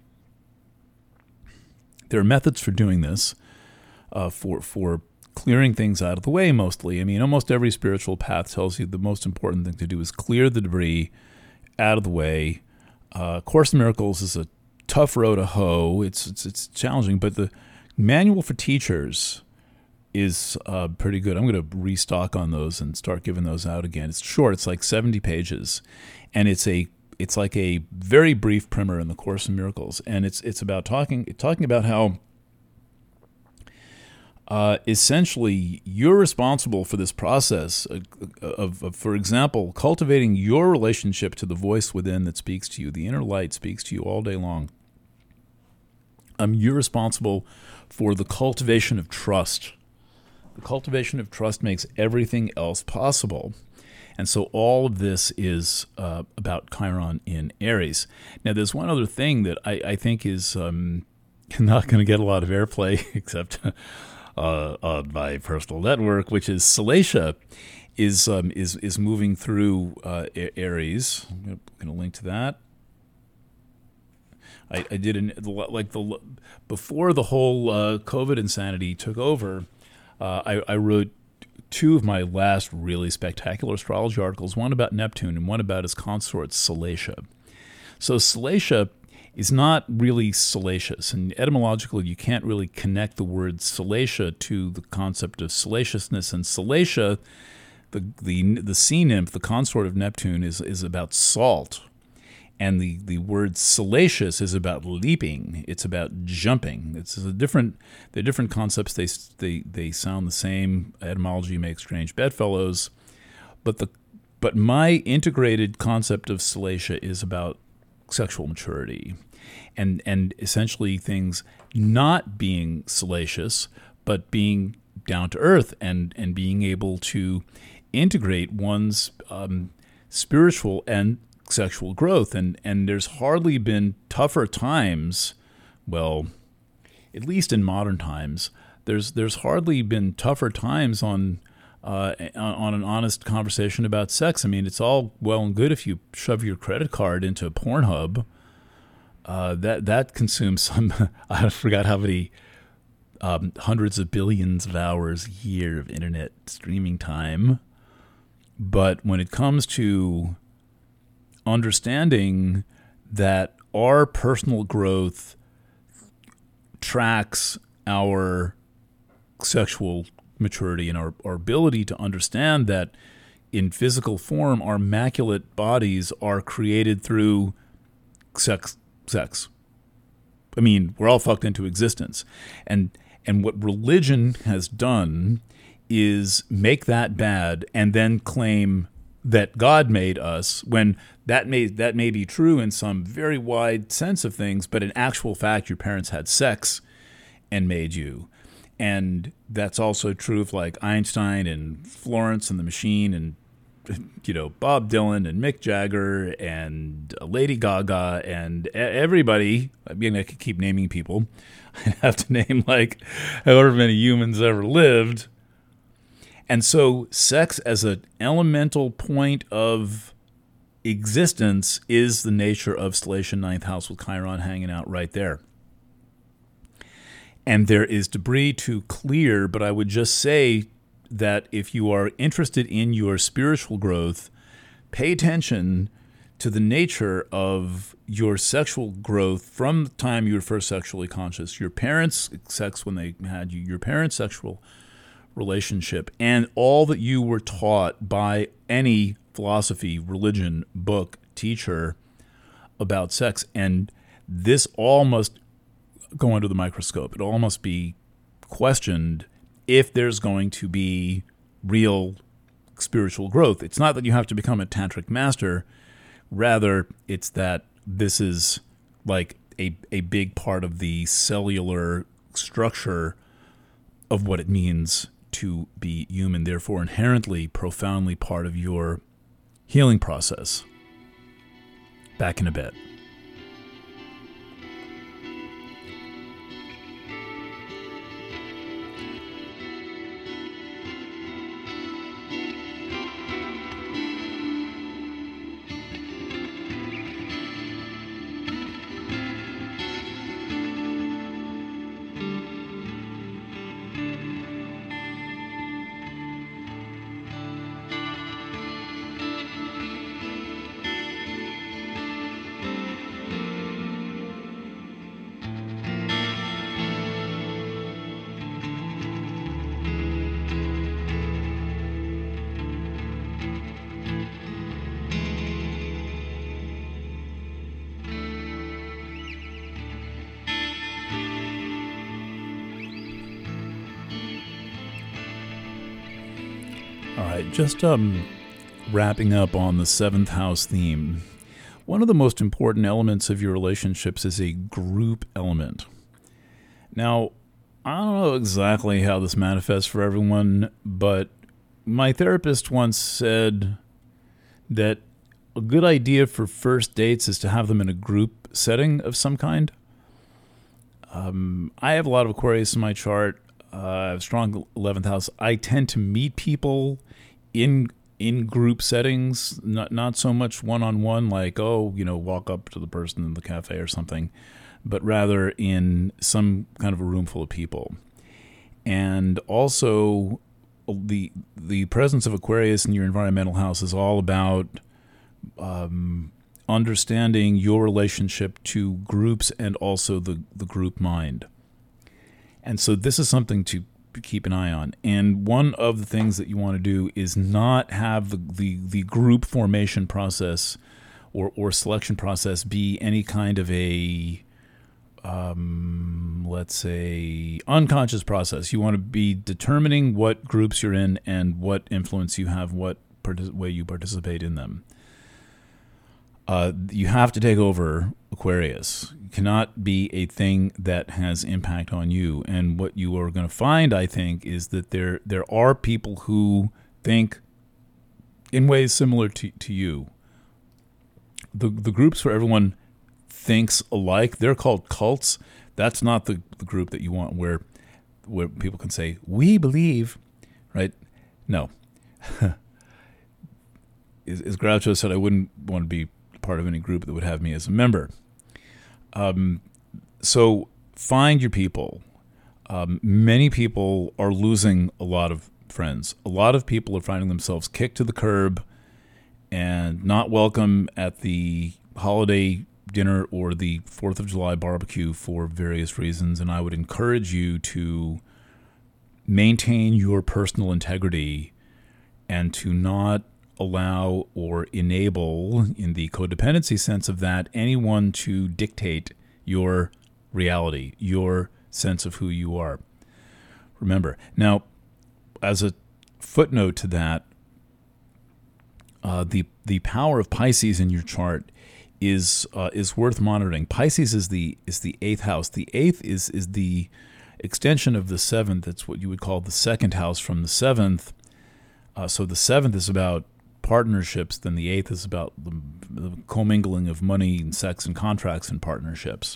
There are methods for doing this, for clearing things out of the way mostly. I mean, almost every spiritual path tells you the most important thing to do is clear the debris out of the way. Course in Miracles is a tough row to hoe. It's challenging, but the Manual for Teachers is pretty good. I'm going to restock on those and start giving those out again. It's short. It's like 70 pages, and it's like a very brief primer in the Course in Miracles, and it's about talking about how essentially you're responsible for this process of, for example, cultivating your relationship to the voice within that speaks to you. The inner light speaks to you all day long. You're responsible for the cultivation of trust. The cultivation of trust makes everything else possible. And so all of this is about Chiron in Aries. Now, there's one other thing that I think is not going to get a lot of airplay except on my personal network, which is Salacia is moving through Aries. I'm going to link to that. I did before the whole COVID insanity took over. I wrote two of my last really spectacular astrology articles, one about Neptune and one about his consort Salacia. So Salacia is not really salacious, and etymologically you can't really connect the word Salacia to the concept of salaciousness. And Salacia, the sea nymph, the consort of Neptune, is about salt. And the word salacious is about leaping. It's about jumping. They're different concepts. They sound the same. Etymology makes strange bedfellows. But my integrated concept of Salacia is about sexual maturity, and essentially things not being salacious, but being down to earth and being able to integrate one's spiritual and sexual growth. And there's hardly been tougher times, well, at least in modern times, there's hardly been tougher times on on an honest conversation about sex. I mean, it's all well and good if you shove your credit card into Pornhub. That consumes some, I forgot how many hundreds of billions of hours a year of internet streaming time. But when it comes to understanding that our personal growth tracks our sexual maturity and our ability to understand that in physical form, our immaculate bodies are created through sex. I mean, we're all fucked into existence. And what religion has done is make that bad and then claim that God made us, when that may be true in some very wide sense of things, but in actual fact, your parents had sex and made you. And that's also true of like Einstein and Florence and the Machine and, you know, Bob Dylan and Mick Jagger and Lady Gaga and everybody. I mean, I could keep naming people. I have to name like however many humans ever lived. And so sex as an elemental point of existence is the nature of Salatian Ninth House with Chiron hanging out right there. And there is debris to clear, but I would just say that if you are interested in your spiritual growth, pay attention to the nature of your sexual growth from the time you were first sexually conscious, your parents' sex when they had you, your parents' sexual relationship, and all that you were taught by any philosophy, religion, book, teacher about sex. And this all must go under the microscope. It all must be questioned if there's going to be real spiritual growth. It's not that you have to become a tantric master. Rather, it's that this is like a big part of the cellular structure of what it means to be human, therefore inherently, profoundly part of your healing process. Back in a bit. All right, just wrapping up on the seventh house theme. One of the most important elements of your relationships is a group element. Now, I don't know exactly how this manifests for everyone, but my therapist once said that a good idea for first dates is to have them in a group setting of some kind. I have a lot of Aquarius in my chart. I have a strong 11th house. I tend to meet people in group settings, not so much one-on-one, like, walk up to the person in the cafe or something, but rather in some kind of a room full of people. And also, the presence of Aquarius in your environmental house is all about understanding your relationship to groups and also the group mind. And so this is something to keep an eye on. And one of the things that you want to do is not have the group formation process or selection process be any kind of a, let's say, unconscious process. You want to be determining what groups you're in and what influence you have, what way you participate in them. You have to take over Aquarius. It cannot be a thing that has impact on you. And what you are going to find, I think, is that there are people who think in ways similar to you. The groups where everyone thinks alike, they're called cults. That's not the group that you want where people can say, we believe, right? No. As Groucho said, I wouldn't want to be part of any group that would have me as a member. So find your people. Many people are losing a lot of friends. A lot of people are finding themselves kicked to the curb and not welcome at the holiday dinner or the 4th of July barbecue for various reasons. And I would encourage you to maintain your personal integrity and to not allow or enable, in the codependency sense of that, anyone to dictate your reality, your sense of who you are. Remember, now, as a footnote to that, the power of Pisces in your chart is worth monitoring. Pisces is the 8th house. The 8th is the extension of the 7th. It's what you would call the 2nd house from the 7th. So the 7th is about partnerships, then the 8th is about the commingling of money and sex and contracts and partnerships.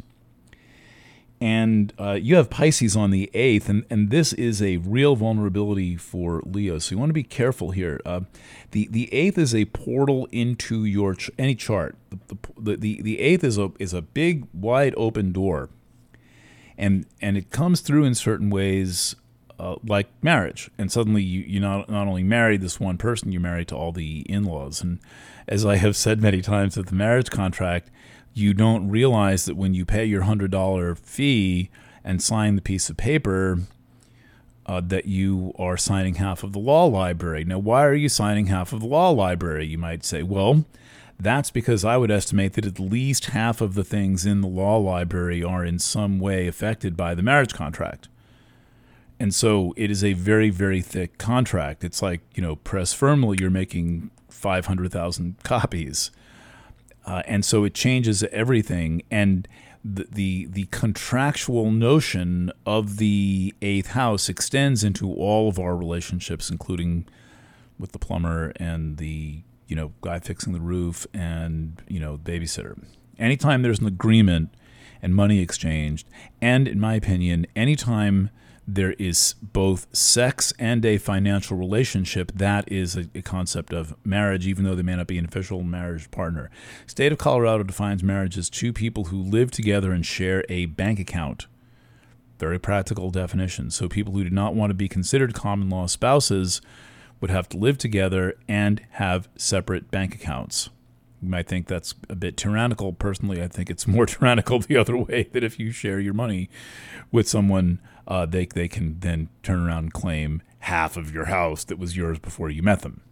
And you have Pisces on the 8th, and this is a real vulnerability for Leo. So you want to be careful here. The 8th is a portal into your any chart. The 8th is a big, wide open door, and it comes through in certain ways, like marriage. And suddenly you not only marry this one person, you're married to all the in-laws. And as I have said many times at the marriage contract, you don't realize that when you pay your $100 fee and sign the piece of paper, that you are signing half of the law library. Now, why are you signing half of the law library? You might say, well, that's because I would estimate that at least half of the things in the law library are in some way affected by the marriage contract. And so it is a very, very thick contract. It's like, press firmly, you're making 500,000 copies. And so it changes everything. And the contractual notion of the 8th house extends into all of our relationships, including with the plumber and the guy fixing the roof and babysitter. Anytime there's an agreement and money exchanged, and in my opinion, anytime there is both sex and a financial relationship, that is a concept of marriage, even though they may not be an official marriage partner. State of Colorado defines marriage as two people who live together and share a bank account. Very practical definition. So people who do not want to be considered common law spouses would have to live together and have separate bank accounts. You might think that's a bit tyrannical. Personally, I think it's more tyrannical the other way, that if you share your money with someone, they can then turn around and claim half of your house that was yours before you met them.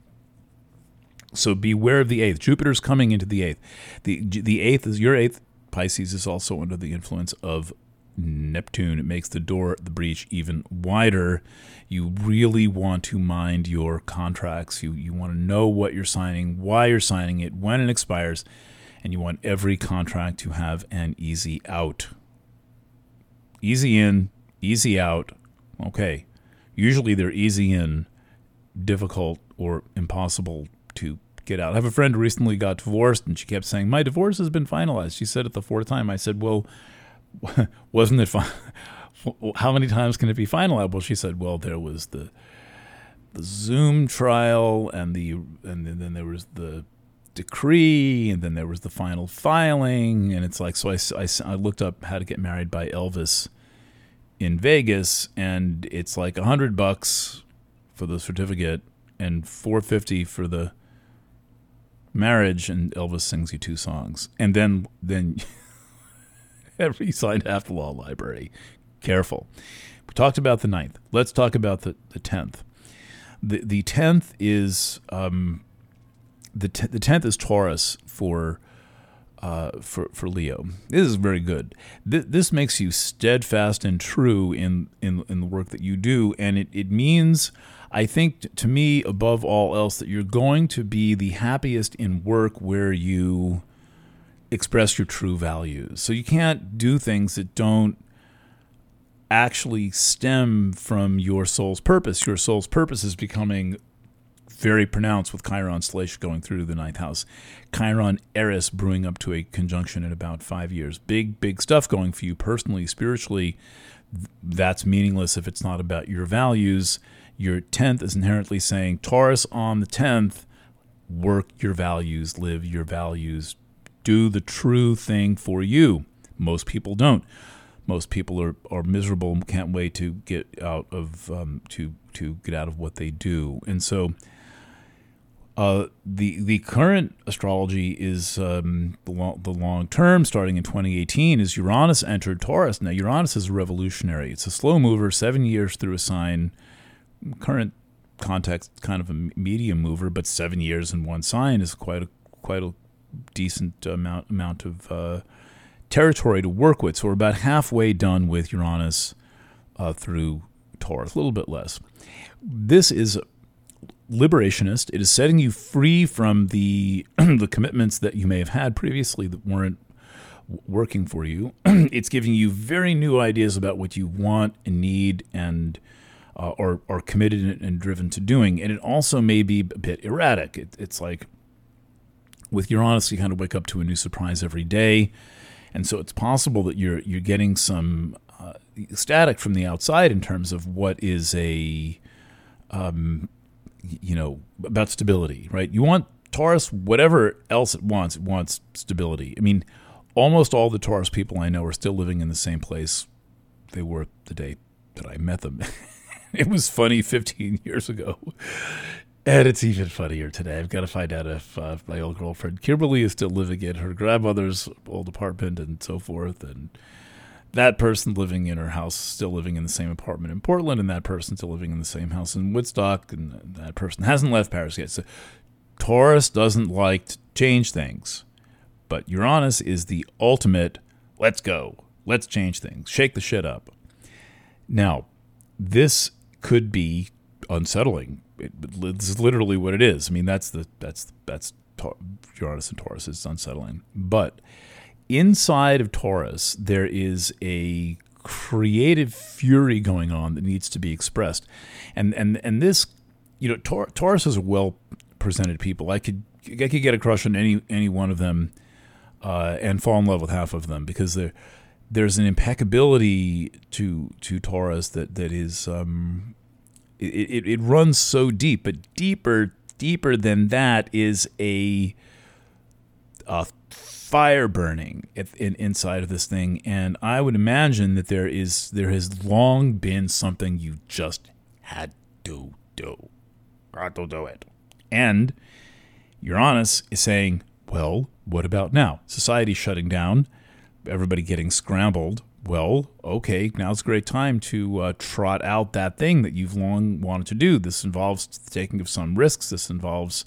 So beware of the 8th. Jupiter's coming into the 8th. The 8th is your 8th. Pisces is also under the influence of Neptune. It makes the breach even wider. You really want to mind your contracts. You want to know what you're signing, why you're signing it, when it expires, and you want every contract to have an easy out. Easy in, easy out. Okay. Usually they're easy in, difficult or impossible to get out. I have a friend who recently got divorced, and she kept saying, my divorce has been finalized. She said it the 4th time. I said, well, wasn't it fine? How many times can it be finalized? Well, she said, well, there was the Zoom trial, and then there was the decree, and then there was the final filing, and it's like, so I looked up how to get married by Elvis in Vegas, and it's like $100 for the certificate and $450 for the marriage, and Elvis sings you 2 songs, and then he signed half the law library. Careful. We talked about the 9th. Let's talk about the 10th. The 10th is the 10th is Taurus for Leo. This is very good. This makes you steadfast and true in the work that you do, and it means, I think, to me, above all else, that you're going to be the happiest in work where you express your true values. So you can't do things that don't actually stem from your soul's purpose. Your soul's purpose is becoming very pronounced with Chiron Slash going through the 9th house. Chiron Eris brewing up to a conjunction in about 5 years. Big stuff going for you personally, spiritually. That's meaningless if it's not about your values. Your 10th is inherently saying, Taurus on the 10th, work your values, live your values, do the true thing for you. Most people don't. Most people are miserable and can't wait to get out of to get out of what they do. And so the current astrology is the long term, starting in 2018, is Uranus entered Taurus. Now Uranus is a revolutionary. It's a slow mover, 7 years through a sign. Current context, kind of a medium mover, but 7 years in one sign is quite a decent amount of territory to work with. So we're about halfway done with Uranus through Taurus, a little bit less. This is liberationist. It is setting you free from the the commitments that you may have had previously that weren't working for you. It's giving you very new ideas about what you want and need and are committed and driven to doing. And it also may be a bit erratic. It's like with Uranus, you kind of wake up to a new surprise every day. And so it's possible that you're getting some static from the outside in terms of what is about stability, right? You want Taurus, whatever else it wants stability. I mean, almost all the Taurus people I know are still living in the same place they were the day that I met them. It was funny 15 years ago. And it's even funnier today. I've got to find out if my old girlfriend Kimberly is still living in her grandmother's old apartment and so forth. And that person living in her house, still living in the same apartment in Portland, and that person still living in the same house in Woodstock, and that person hasn't left Paris yet. So Taurus doesn't like to change things. But Uranus is the ultimate, let's go, let's change things, shake the shit up. Now, this could be unsettling. It's literally what it is. I mean, that's Uranus and Taurus is unsettling. But inside of Taurus, there is a creative fury going on that needs to be expressed, and this, Taurus is a well presented people. I could get a crush on any one of them, and fall in love with half of them because there's an impeccability to Taurus that is. It runs so deep, but deeper than that is a fire burning inside of this thing. And I would imagine that there has long been something you just had to do. Got to do it. And Uranus is saying, well, what about now? Society's shutting down, everybody getting scrambled. Well, okay, now's a great time to trot out that thing that you've long wanted to do. This involves the taking of some risks. This involves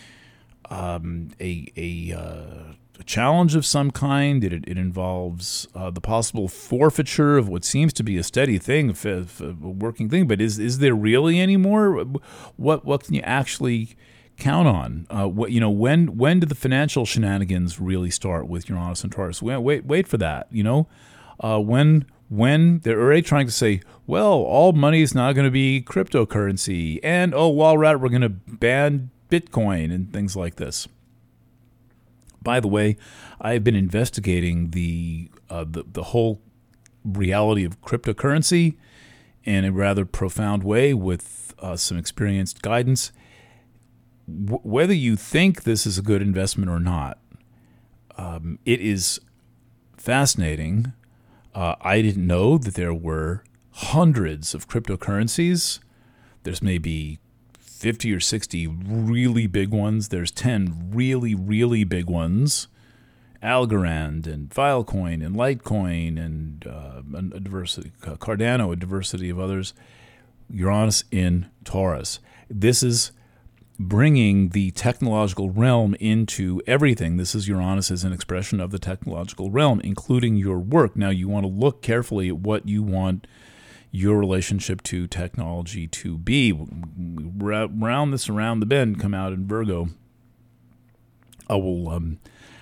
a challenge of some kind. It involves the possible forfeiture of what seems to be a steady thing, a working thing. But is there really any more? What can you actually count on? When do the financial shenanigans really start with Uranus and Taurus? Wait for that. When they're already trying to say, well, all money is now going to be cryptocurrency, and while we're at it, we're going to ban Bitcoin and things like this. By the way, I've been investigating the whole reality of cryptocurrency in a rather profound way with some experienced guidance. Whether you think this is a good investment or not, it is fascinating. I didn't know that there were hundreds of cryptocurrencies. There's maybe 50 or 60 really big ones. There's 10 really, really big ones. Algorand and Filecoin and Litecoin and a diversity, Cardano, a diversity of others. Uranus in Taurus. This is bringing the technological realm into everything. This is Uranus as an expression of the technological realm, including your work. Now, you want to look carefully at what you want your relationship to technology to be. Round this around the bend, come out in Virgo. I will,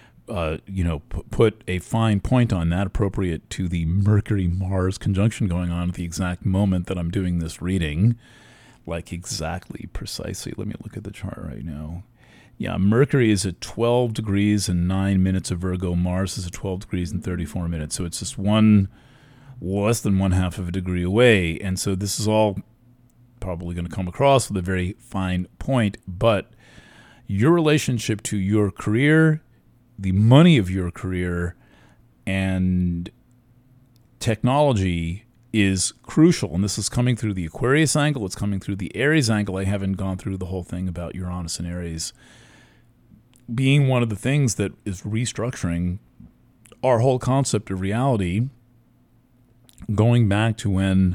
put a fine point on that, appropriate to the Mercury-Mars conjunction going on at the exact moment that I'm doing this reading. Like exactly, precisely. Let me look at the chart right now. Yeah, Mercury is at 12 degrees and 9 minutes of Virgo. Mars is at 12 degrees and 34 minutes. So it's just less than 1/2 of a degree away. And so this is all probably going to come across with a very fine point, but your relationship to your career, the money of your career, and technology is crucial. And this is coming through the Aquarius angle. It's coming through the Aries angle. I haven't gone through the whole thing about Uranus and Aries being one of the things that is restructuring our whole concept of reality, going back to when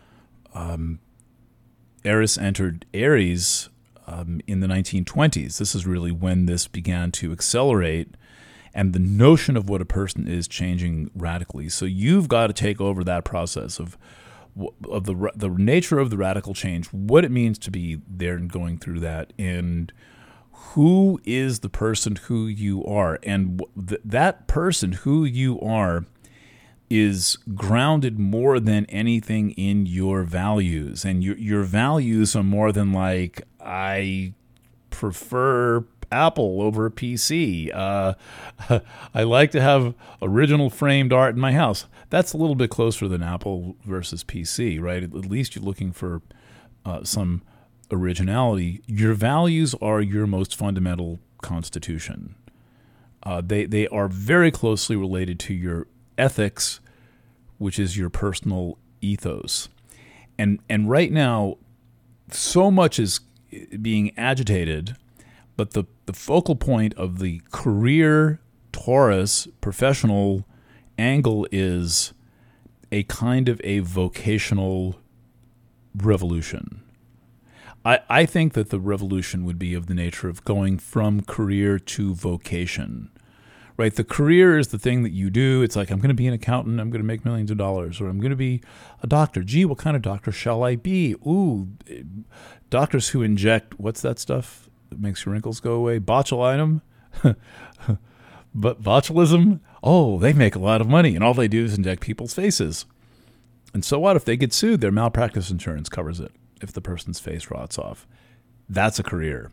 Eris entered Aries in the 1920s. This is really when this began to accelerate, and the notion of what a person is changing radically. So you've got to take over that process of the nature of the radical change, what it means to be there and going through that, and who is the person who you are. And that person who you are is grounded more than anything in your values. And your values are more than like, I prefer Apple over a PC. I like to have original framed art in my house. That's a little bit closer than Apple versus PC, right? At least you're looking for some originality. Your values are your most fundamental constitution. They are very closely related to your ethics, which is your personal ethos. And right now, so much is being agitated, but the focal point of the career Taurus professional angle is a kind of a vocational revolution. I think that the revolution would be of the nature of going from career to vocation, right? The career is the thing that you do. It's like, I'm going to be an accountant. I'm going to make millions of dollars. Or I'm going to be a doctor. Gee, what kind of doctor shall I be? Ooh, doctors who inject, what's that stuff that makes your wrinkles go away? Botulinum? But botulism? Oh, they make a lot of money. And all they do is inject people's faces. And so what? If they get sued, their malpractice insurance covers it if the person's face rots off. That's a career.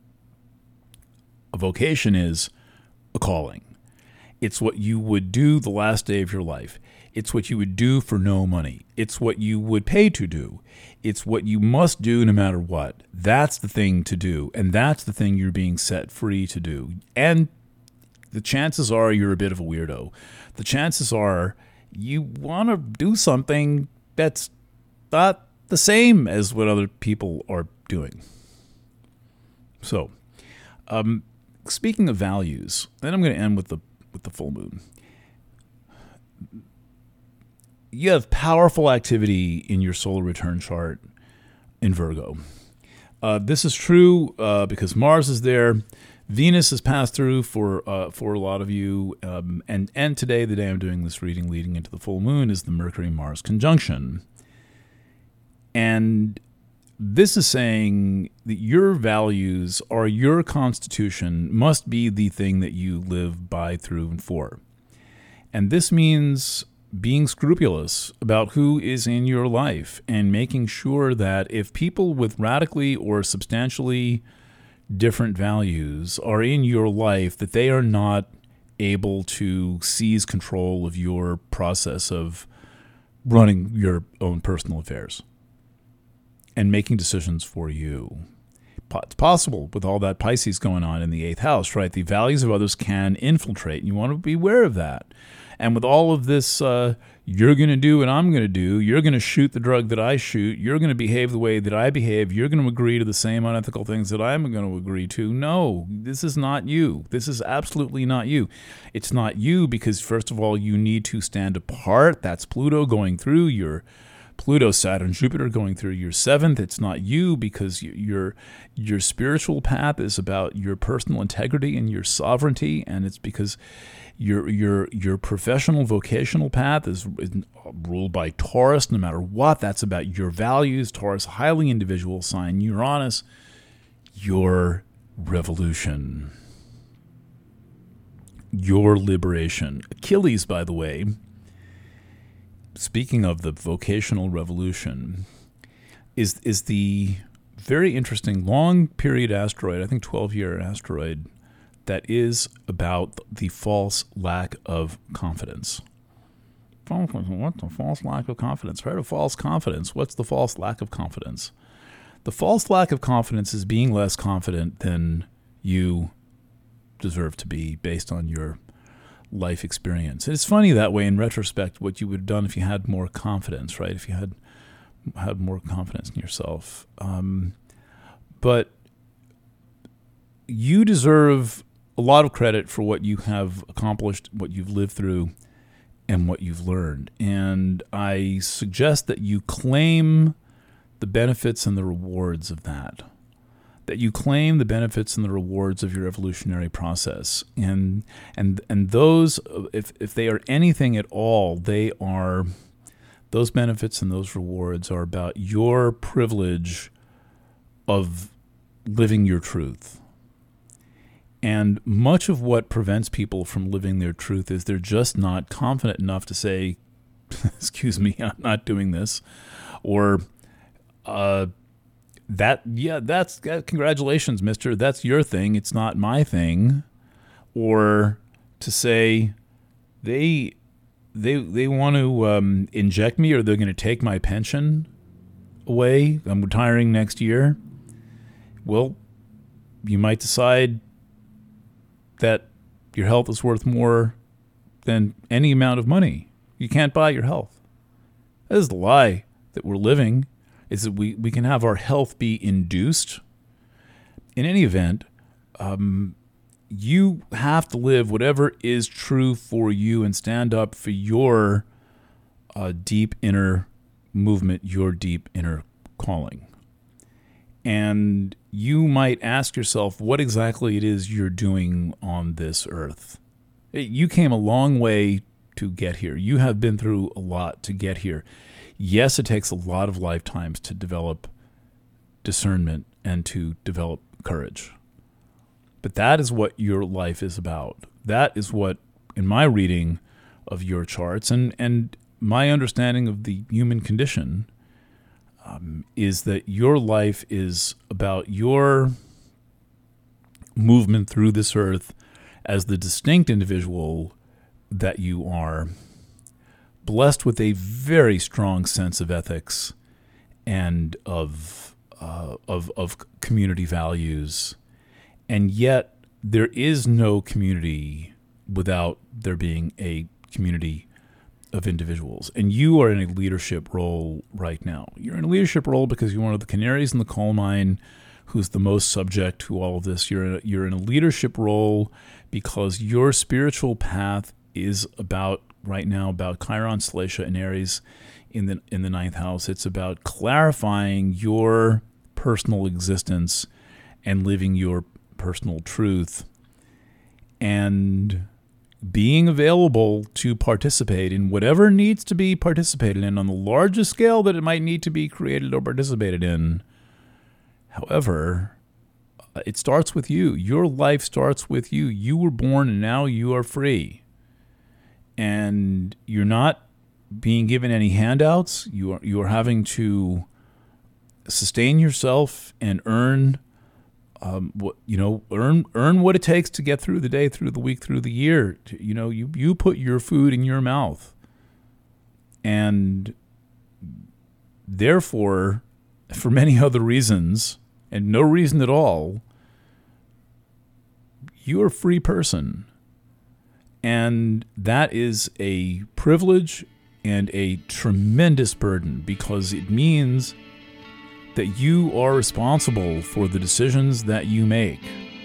A vocation is a calling. It's what you would do the last day of your life. It's what you would do for no money. It's what you would pay to do. It's what you must do no matter what. That's the thing to do, and that's the thing you're being set free to do. And the chances are you're a bit of a weirdo. The chances are you want to do something that's not the same as what other people are doing. So, speaking of values, then I'm going to end with the full moon. You have powerful activity in your solar return chart in Virgo. This is true because Mars is there. Venus has passed through for a lot of you, and today, the day I'm doing this reading, leading into the full moon, is the Mercury-Mars conjunction. And this is saying that your values or your constitution must be the thing that you live by, through, and for. And this means being scrupulous about who is in your life and making sure that if people with radically or substantially different values are in your life, that they are not able to seize control of your process of running your own personal affairs and making decisions for you. It's possible with all that Pisces going on in the 8th house, right? The values of others can infiltrate, and you want to be aware of that. And with all of this, you're going to do what I'm going to do, you're going to shoot the drug that I shoot, you're going to behave the way that I behave, you're going to agree to the same unethical things that I'm going to agree to. No, this is not you. This is absolutely not you. It's not you because, first of all, you need to stand apart. That's Pluto going through your Pluto, Saturn, Jupiter going through your 7th. It's not you because your spiritual path is about your personal integrity and your sovereignty, and it's because your professional vocational path is ruled by Taurus. No matter what, that's about your values. Taurus, highly individual sign. Uranus, your revolution, your liberation. Achilles, by the way, speaking of the vocational revolution, is the very interesting long period asteroid, I think 12-year asteroid, that is about the false lack of confidence. What's the false lack of confidence? Heard of false confidence? What's the false lack of confidence? The false lack of confidence is being less confident than you deserve to be based on your life experience. And it's funny that way in retrospect what you would have done if you had more confidence, right? If you had more confidence in yourself. But you deserve a lot of credit for what you have accomplished, what you've lived through, and what you've learned. And I suggest that you claim the benefits and the rewards of that. That you claim the benefits and the rewards of your evolutionary process. And those, if they are anything at all, those benefits and those rewards are about your privilege of living your truth. And much of what prevents people from living their truth is they're just not confident enough to say, excuse me, I'm not doing this. Or, that's congratulations, mister. That's your thing. It's not my thing. Or to say they want to inject me, or they're going to take my pension away. I'm retiring next year. Well, you might decide that your health is worth more than any amount of money. You can't buy your health. That is the lie that we're living, is that we can have our health be induced. In any event, you have to live whatever is true for you and stand up for your deep inner movement, your deep inner calling. And you might ask yourself what exactly it is you're doing on this earth. You came a long way to get here. You have been through a lot to get here. Yes, it takes a lot of lifetimes to develop discernment and to develop courage. But that is what your life is about. That is what, in my reading of your charts and my understanding of the human condition, is that your life is about your movement through this earth as the distinct individual that you are, blessed with a very strong sense of ethics and of community values. And yet there is no community without there being a community of individuals. And you are in a leadership role right now. You're in a leadership role because you're one of the canaries in the coal mine who's the most subject to all of this. You're in a leadership role because your spiritual path is about right now about Chiron, Salacia, and Aries in the ninth house. It's about clarifying your personal existence and living your personal truth and being available to participate in whatever needs to be participated in on the largest scale that it might need to be created or participated in. However, it starts with you. Your life starts with you. You were born and now you are free. And you're not being given any handouts. You are having to sustain yourself and earn earn what it takes to get through the day, through the week, through the year. You put your food in your mouth. And therefore, for many other reasons, and no reason at all, you're a free person. And that is a privilege and a tremendous burden, because it means that you are responsible for the decisions that you make.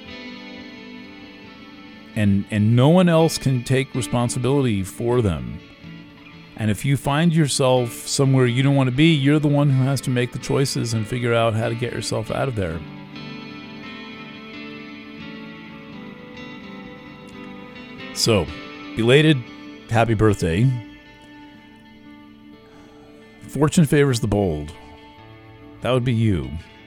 And no one else can take responsibility for them. And if you find yourself somewhere you don't want to be, you're the one who has to make the choices and figure out how to get yourself out of there. So, belated happy birthday. Fortune favors the bold. That would be you.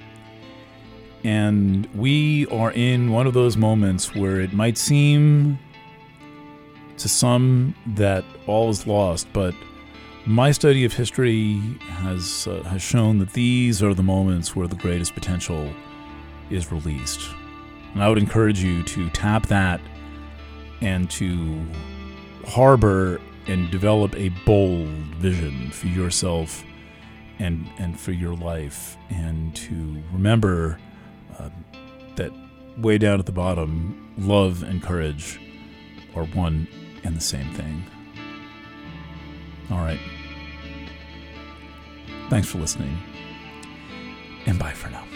And we are in one of those moments where it might seem to some that all is lost, but my study of history has shown that these are the moments where the greatest potential is released. And I would encourage you to tap that and to harbor and develop a bold vision for yourself and for your life, and to remember that way down at the bottom, love and courage are one and the same thing. All right. Thanks for listening, and bye for now.